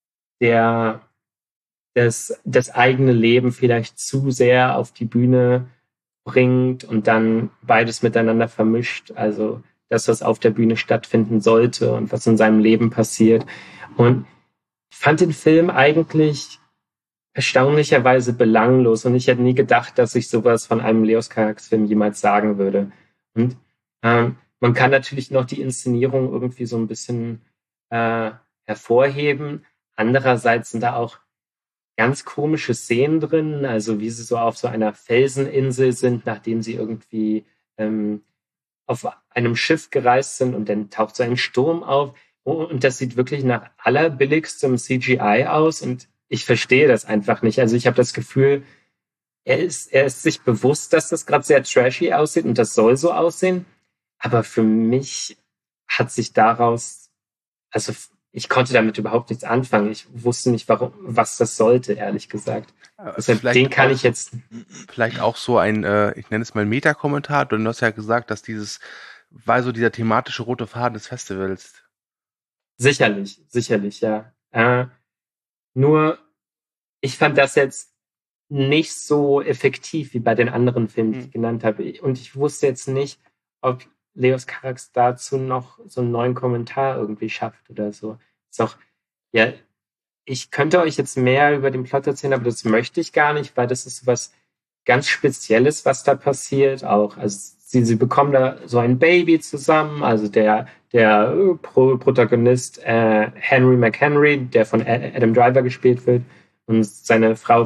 das eigene Leben vielleicht zu sehr auf die Bühne bringt und dann beides miteinander vermischt. Also das, was auf der Bühne stattfinden sollte und was in seinem Leben passiert. Und ich fand den Film eigentlich erstaunlicherweise belanglos und ich hätte nie gedacht, dass ich sowas von einem Leos Carax-Film jemals sagen würde. Und man kann natürlich noch die Inszenierung irgendwie so ein bisschen hervorheben. Andererseits sind da auch ganz komische Szenen drin, also wie sie so auf so einer Felseninsel sind, nachdem sie irgendwie auf einem Schiff gereist sind und dann taucht so ein Sturm auf und das sieht wirklich nach allerbilligstem CGI aus und ich verstehe das einfach nicht. Also ich habe das Gefühl, er ist sich bewusst, dass das gerade sehr trashy aussieht und das soll so aussehen, aber für mich hat sich daraus, also ich konnte damit überhaupt nichts anfangen. Ich wusste nicht, was das sollte, ehrlich gesagt. Deshalb, den kann ich jetzt... Vielleicht auch so ein, ich nenne es mal Meta-Kommentar, du hast ja gesagt, dass war so dieser thematische rote Faden des Festivals. Sicherlich, ja. Nur, ich fand das jetzt nicht so effektiv wie bei den anderen Filmen, die ich genannt habe. Und ich wusste jetzt nicht, ob Leos Carax dazu noch so einen neuen Kommentar irgendwie schafft oder so. Ist auch, ja, ich könnte euch jetzt mehr über den Plot erzählen, aber das möchte ich gar nicht, weil das ist was ganz Spezielles, was da passiert auch. Also sie bekommen da so ein Baby zusammen, also der Protagonist Henry McHenry, der von Adam Driver gespielt wird, und seine Frau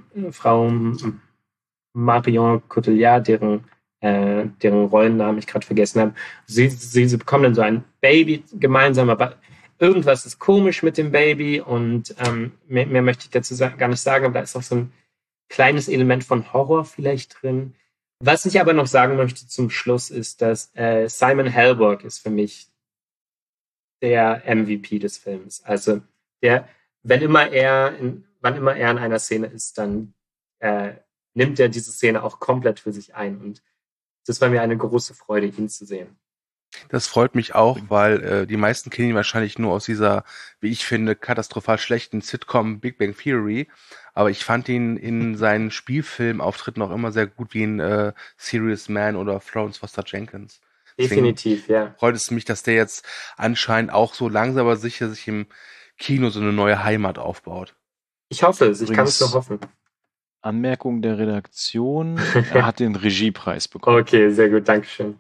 Marion Cotillard, deren Rollennamen ich gerade vergessen habe. Sie bekommen dann so ein Baby gemeinsam, aber irgendwas ist komisch mit dem Baby und mehr möchte ich dazu gar nicht sagen, aber da ist auch so ein kleines Element von Horror vielleicht drin. Was ich aber noch sagen möchte zum Schluss ist, dass Simon Helberg ist für mich der MVP des Films. Also wann immer er in einer Szene ist, dann nimmt er diese Szene auch komplett für sich ein und das war mir eine große Freude, ihn zu sehen. Das freut mich auch, weil die meisten kennen ihn wahrscheinlich nur aus dieser, wie ich finde, katastrophal schlechten Sitcom Big Bang Theory. Aber ich fand ihn in seinen Spielfilmauftritten auch immer sehr gut wie in Serious Man oder Florence Foster Jenkins. Definitiv, ja. Freut es mich, dass der jetzt anscheinend auch so langsam aber sicher sich im Kino so eine neue Heimat aufbaut. Ich hoffe es, ich kann es nur hoffen. Anmerkung der Redaktion, er hat den Regiepreis bekommen. Okay, sehr gut, Dankeschön.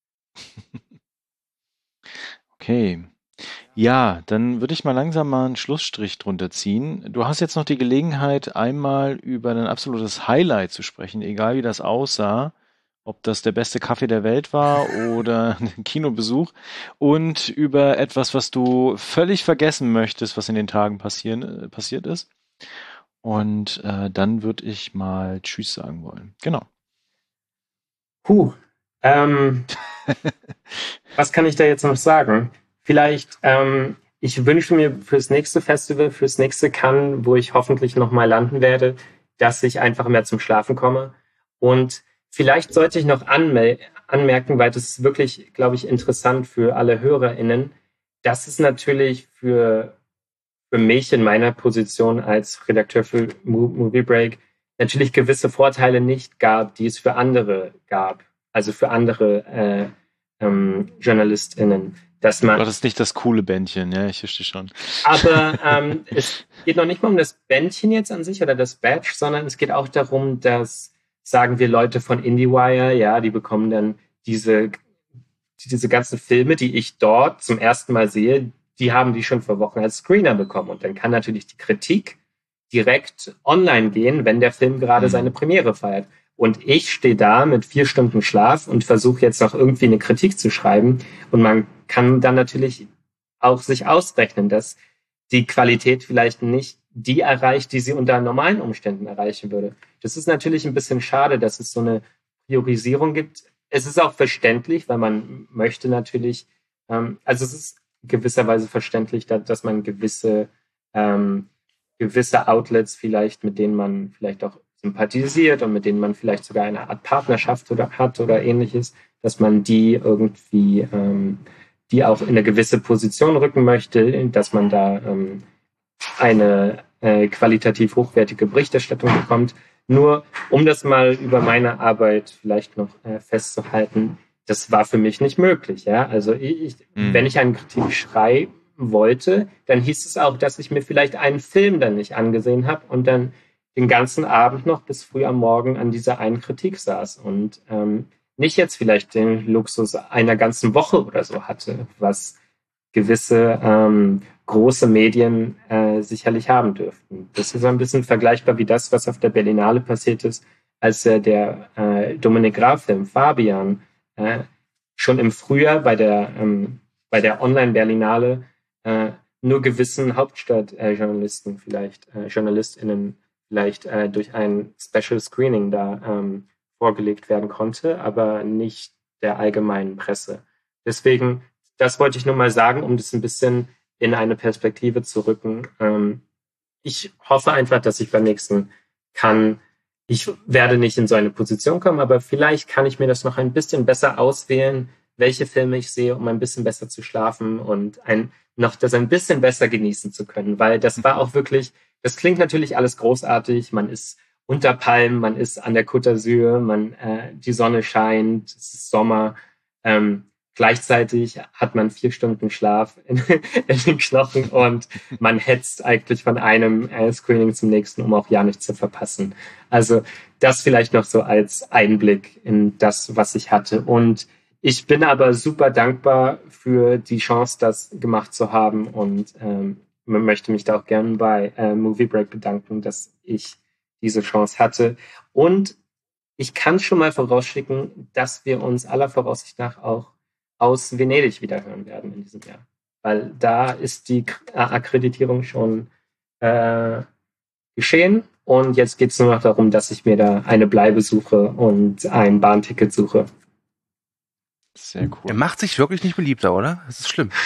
Okay. Ja, dann würde ich mal langsam mal einen Schlussstrich drunter ziehen. Du hast jetzt noch die Gelegenheit, einmal über dein absolutes Highlight zu sprechen, egal wie das aussah, ob das der beste Kaffee der Welt war oder ein Kinobesuch, und über etwas, was du völlig vergessen möchtest, was in den Tagen passiert ist. Und dann würde ich mal Tschüss sagen wollen. Genau. Was kann ich da jetzt noch sagen? Vielleicht, ich wünsche mir fürs nächste Festival, fürs nächste Cannes, wo ich hoffentlich nochmal landen werde, dass ich einfach mehr zum Schlafen komme. Und vielleicht sollte ich noch anmerken, weil das ist wirklich, glaube ich, interessant für alle HörerInnen, dass es natürlich für mich in meiner Position als Redakteur für Movie Break natürlich gewisse Vorteile nicht gab, die es für andere gab. Also für andere JournalistInnen. Dass man, das ist nicht das coole Bändchen, ja, ich verstehe schon. Aber es geht noch nicht mal um das Bändchen jetzt an sich oder das Badge, sondern es geht auch darum, dass, sagen wir, Leute von IndieWire, ja, die bekommen dann diese ganzen Filme, die ich dort zum ersten Mal sehe, die haben die schon vor Wochen als Screener bekommen. Und dann kann natürlich die Kritik direkt online gehen, wenn der Film gerade seine Premiere feiert. Und ich stehe da mit 4 Stunden Schlaf und versuche jetzt noch irgendwie eine Kritik zu schreiben. Und man kann dann natürlich auch sich ausrechnen, dass die Qualität vielleicht nicht die erreicht, die sie unter normalen Umständen erreichen würde. Das ist natürlich ein bisschen schade, dass es so eine Priorisierung gibt. Es ist auch verständlich, weil man möchte natürlich, also es ist gewisserweise verständlich, dass man gewisse Outlets vielleicht, mit denen man vielleicht auch sympathisiert und mit denen man vielleicht sogar eine Art Partnerschaft hat oder ähnliches, dass man die irgendwie, die auch in eine gewisse Position rücken möchte, dass man da eine qualitativ hochwertige Berichterstattung bekommt. Nur, um das mal über meine Arbeit vielleicht noch festzuhalten, das war für mich nicht möglich. Ja? Also wenn ich eine Kritik schreiben wollte, dann hieß es auch, dass ich mir vielleicht einen Film dann nicht angesehen habe und dann den ganzen Abend noch bis früh am Morgen an dieser einen Kritik saß und nicht jetzt vielleicht den Luxus einer ganzen Woche oder so hatte, was gewisse große Medien sicherlich haben dürften. Das ist so ein bisschen vergleichbar wie das, was auf der Berlinale passiert ist, als der Dominik Graf-Film Fabian schon im Frühjahr bei der Online-Berlinale nur gewissen Hauptstadtjournalisten JournalistInnen vielleicht durch ein Special Screening da vorgelegt werden konnte, aber nicht der allgemeinen Presse. Deswegen, das wollte ich nur mal sagen, um das ein bisschen in eine Perspektive zu rücken. Ich hoffe einfach, dass ich beim nächsten kann. Ich werde nicht in so eine Position kommen, aber vielleicht kann ich mir das noch ein bisschen besser auswählen, welche Filme ich sehe, um ein bisschen besser zu schlafen und das ein bisschen besser genießen zu können, weil das war auch wirklich, das klingt natürlich alles großartig, man ist unter Palmen, man ist an der Côte d'Azur, die Sonne scheint, es ist Sommer, gleichzeitig hat man 4 Stunden Schlaf in den Knochen und man hetzt eigentlich von einem Screening zum nächsten, um auch ja nichts zu verpassen. Also das vielleicht noch so als Einblick in das, was ich hatte. Und ich bin aber super dankbar für die Chance, das gemacht zu haben und möchte mich da auch gerne bei Movie Break bedanken, dass ich diese Chance hatte. Und ich kann schon mal vorausschicken, dass wir uns aller Voraussicht nach auch aus Venedig wieder hören werden in diesem Jahr. Weil da ist die Akkreditierung schon geschehen und jetzt geht es nur noch darum, dass ich mir da eine Bleibe suche und ein Bahnticket suche. Sehr cool. Er macht sich wirklich nicht beliebter, oder? Das ist schlimm.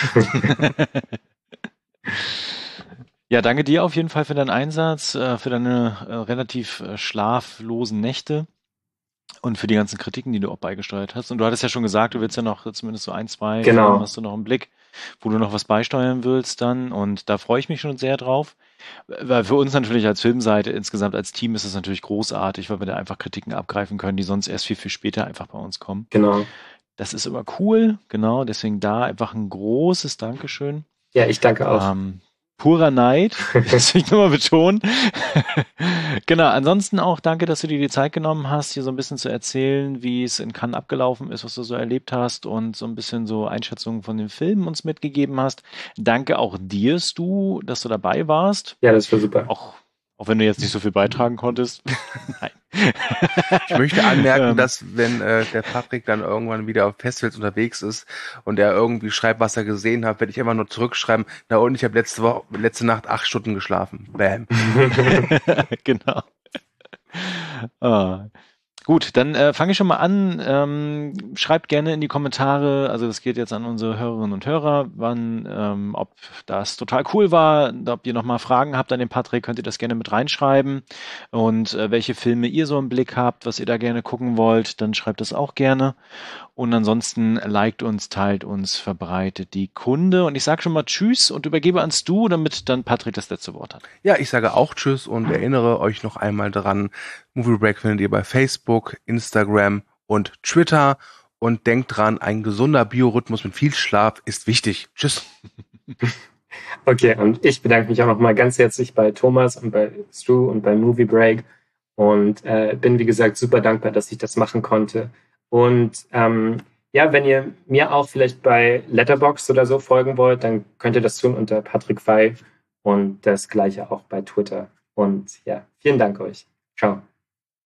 Ja, danke dir auf jeden Fall für deinen Einsatz, für deine relativ schlaflosen Nächte und für die ganzen Kritiken, die du auch beigesteuert hast. Und du hattest ja schon gesagt, du willst ja noch zumindest so 1, 2 Filme hast du noch im Blick, wo du noch was beisteuern willst dann. Und da freue ich mich schon sehr drauf. Weil für uns natürlich als Filmseite insgesamt als Team ist es natürlich großartig, weil wir da einfach Kritiken abgreifen können, die sonst erst viel, viel später einfach bei uns kommen. Genau. Das ist immer cool, genau. Deswegen da einfach ein großes Dankeschön. Ja, ich danke auch. Purer Neid, das will ich nochmal betonen. Genau, ansonsten auch danke, dass du dir die Zeit genommen hast, hier so ein bisschen zu erzählen, wie es in Cannes abgelaufen ist, was du so erlebt hast und so ein bisschen so Einschätzungen von den Filmen uns mitgegeben hast. Danke auch dir, Stu, dass du dabei warst. Ja, das war super. Auch wenn du jetzt nicht so viel beitragen konntest. Nein. Ich möchte anmerken, dass wenn der Patrick dann irgendwann wieder auf Festivals unterwegs ist und er irgendwie schreibt, was er gesehen hat, werde ich immer nur zurückschreiben, na und ich habe letzte Nacht 8 Stunden geschlafen. Bam. Genau. Gut, dann fange ich schon mal an. Schreibt gerne in die Kommentare, also das geht jetzt an unsere Hörerinnen und Hörer, ob das total cool war, ob ihr nochmal Fragen habt an den Patrick, könnt ihr das gerne mit reinschreiben und welche Filme ihr so im Blick habt, was ihr da gerne gucken wollt, dann schreibt das auch gerne. Und ansonsten liked uns, teilt uns, verbreitet die Kunde. Und ich sage schon mal Tschüss und übergebe ans Du, damit dann Patrick das letzte Wort hat. Ja, ich sage auch Tschüss und erinnere euch noch einmal dran, Movie Break findet ihr bei Facebook, Instagram und Twitter. Und denkt dran, ein gesunder Biorhythmus mit viel Schlaf ist wichtig. Tschüss. Okay, und ich bedanke mich auch nochmal ganz herzlich bei Thomas und bei Stu und bei Movie Break und bin, wie gesagt, super dankbar, dass ich das machen konnte. Und wenn ihr mir auch vielleicht bei Letterboxd oder so folgen wollt, dann könnt ihr das tun unter Patrick Fey und das gleiche auch bei Twitter. Und ja, vielen Dank euch. Ciao.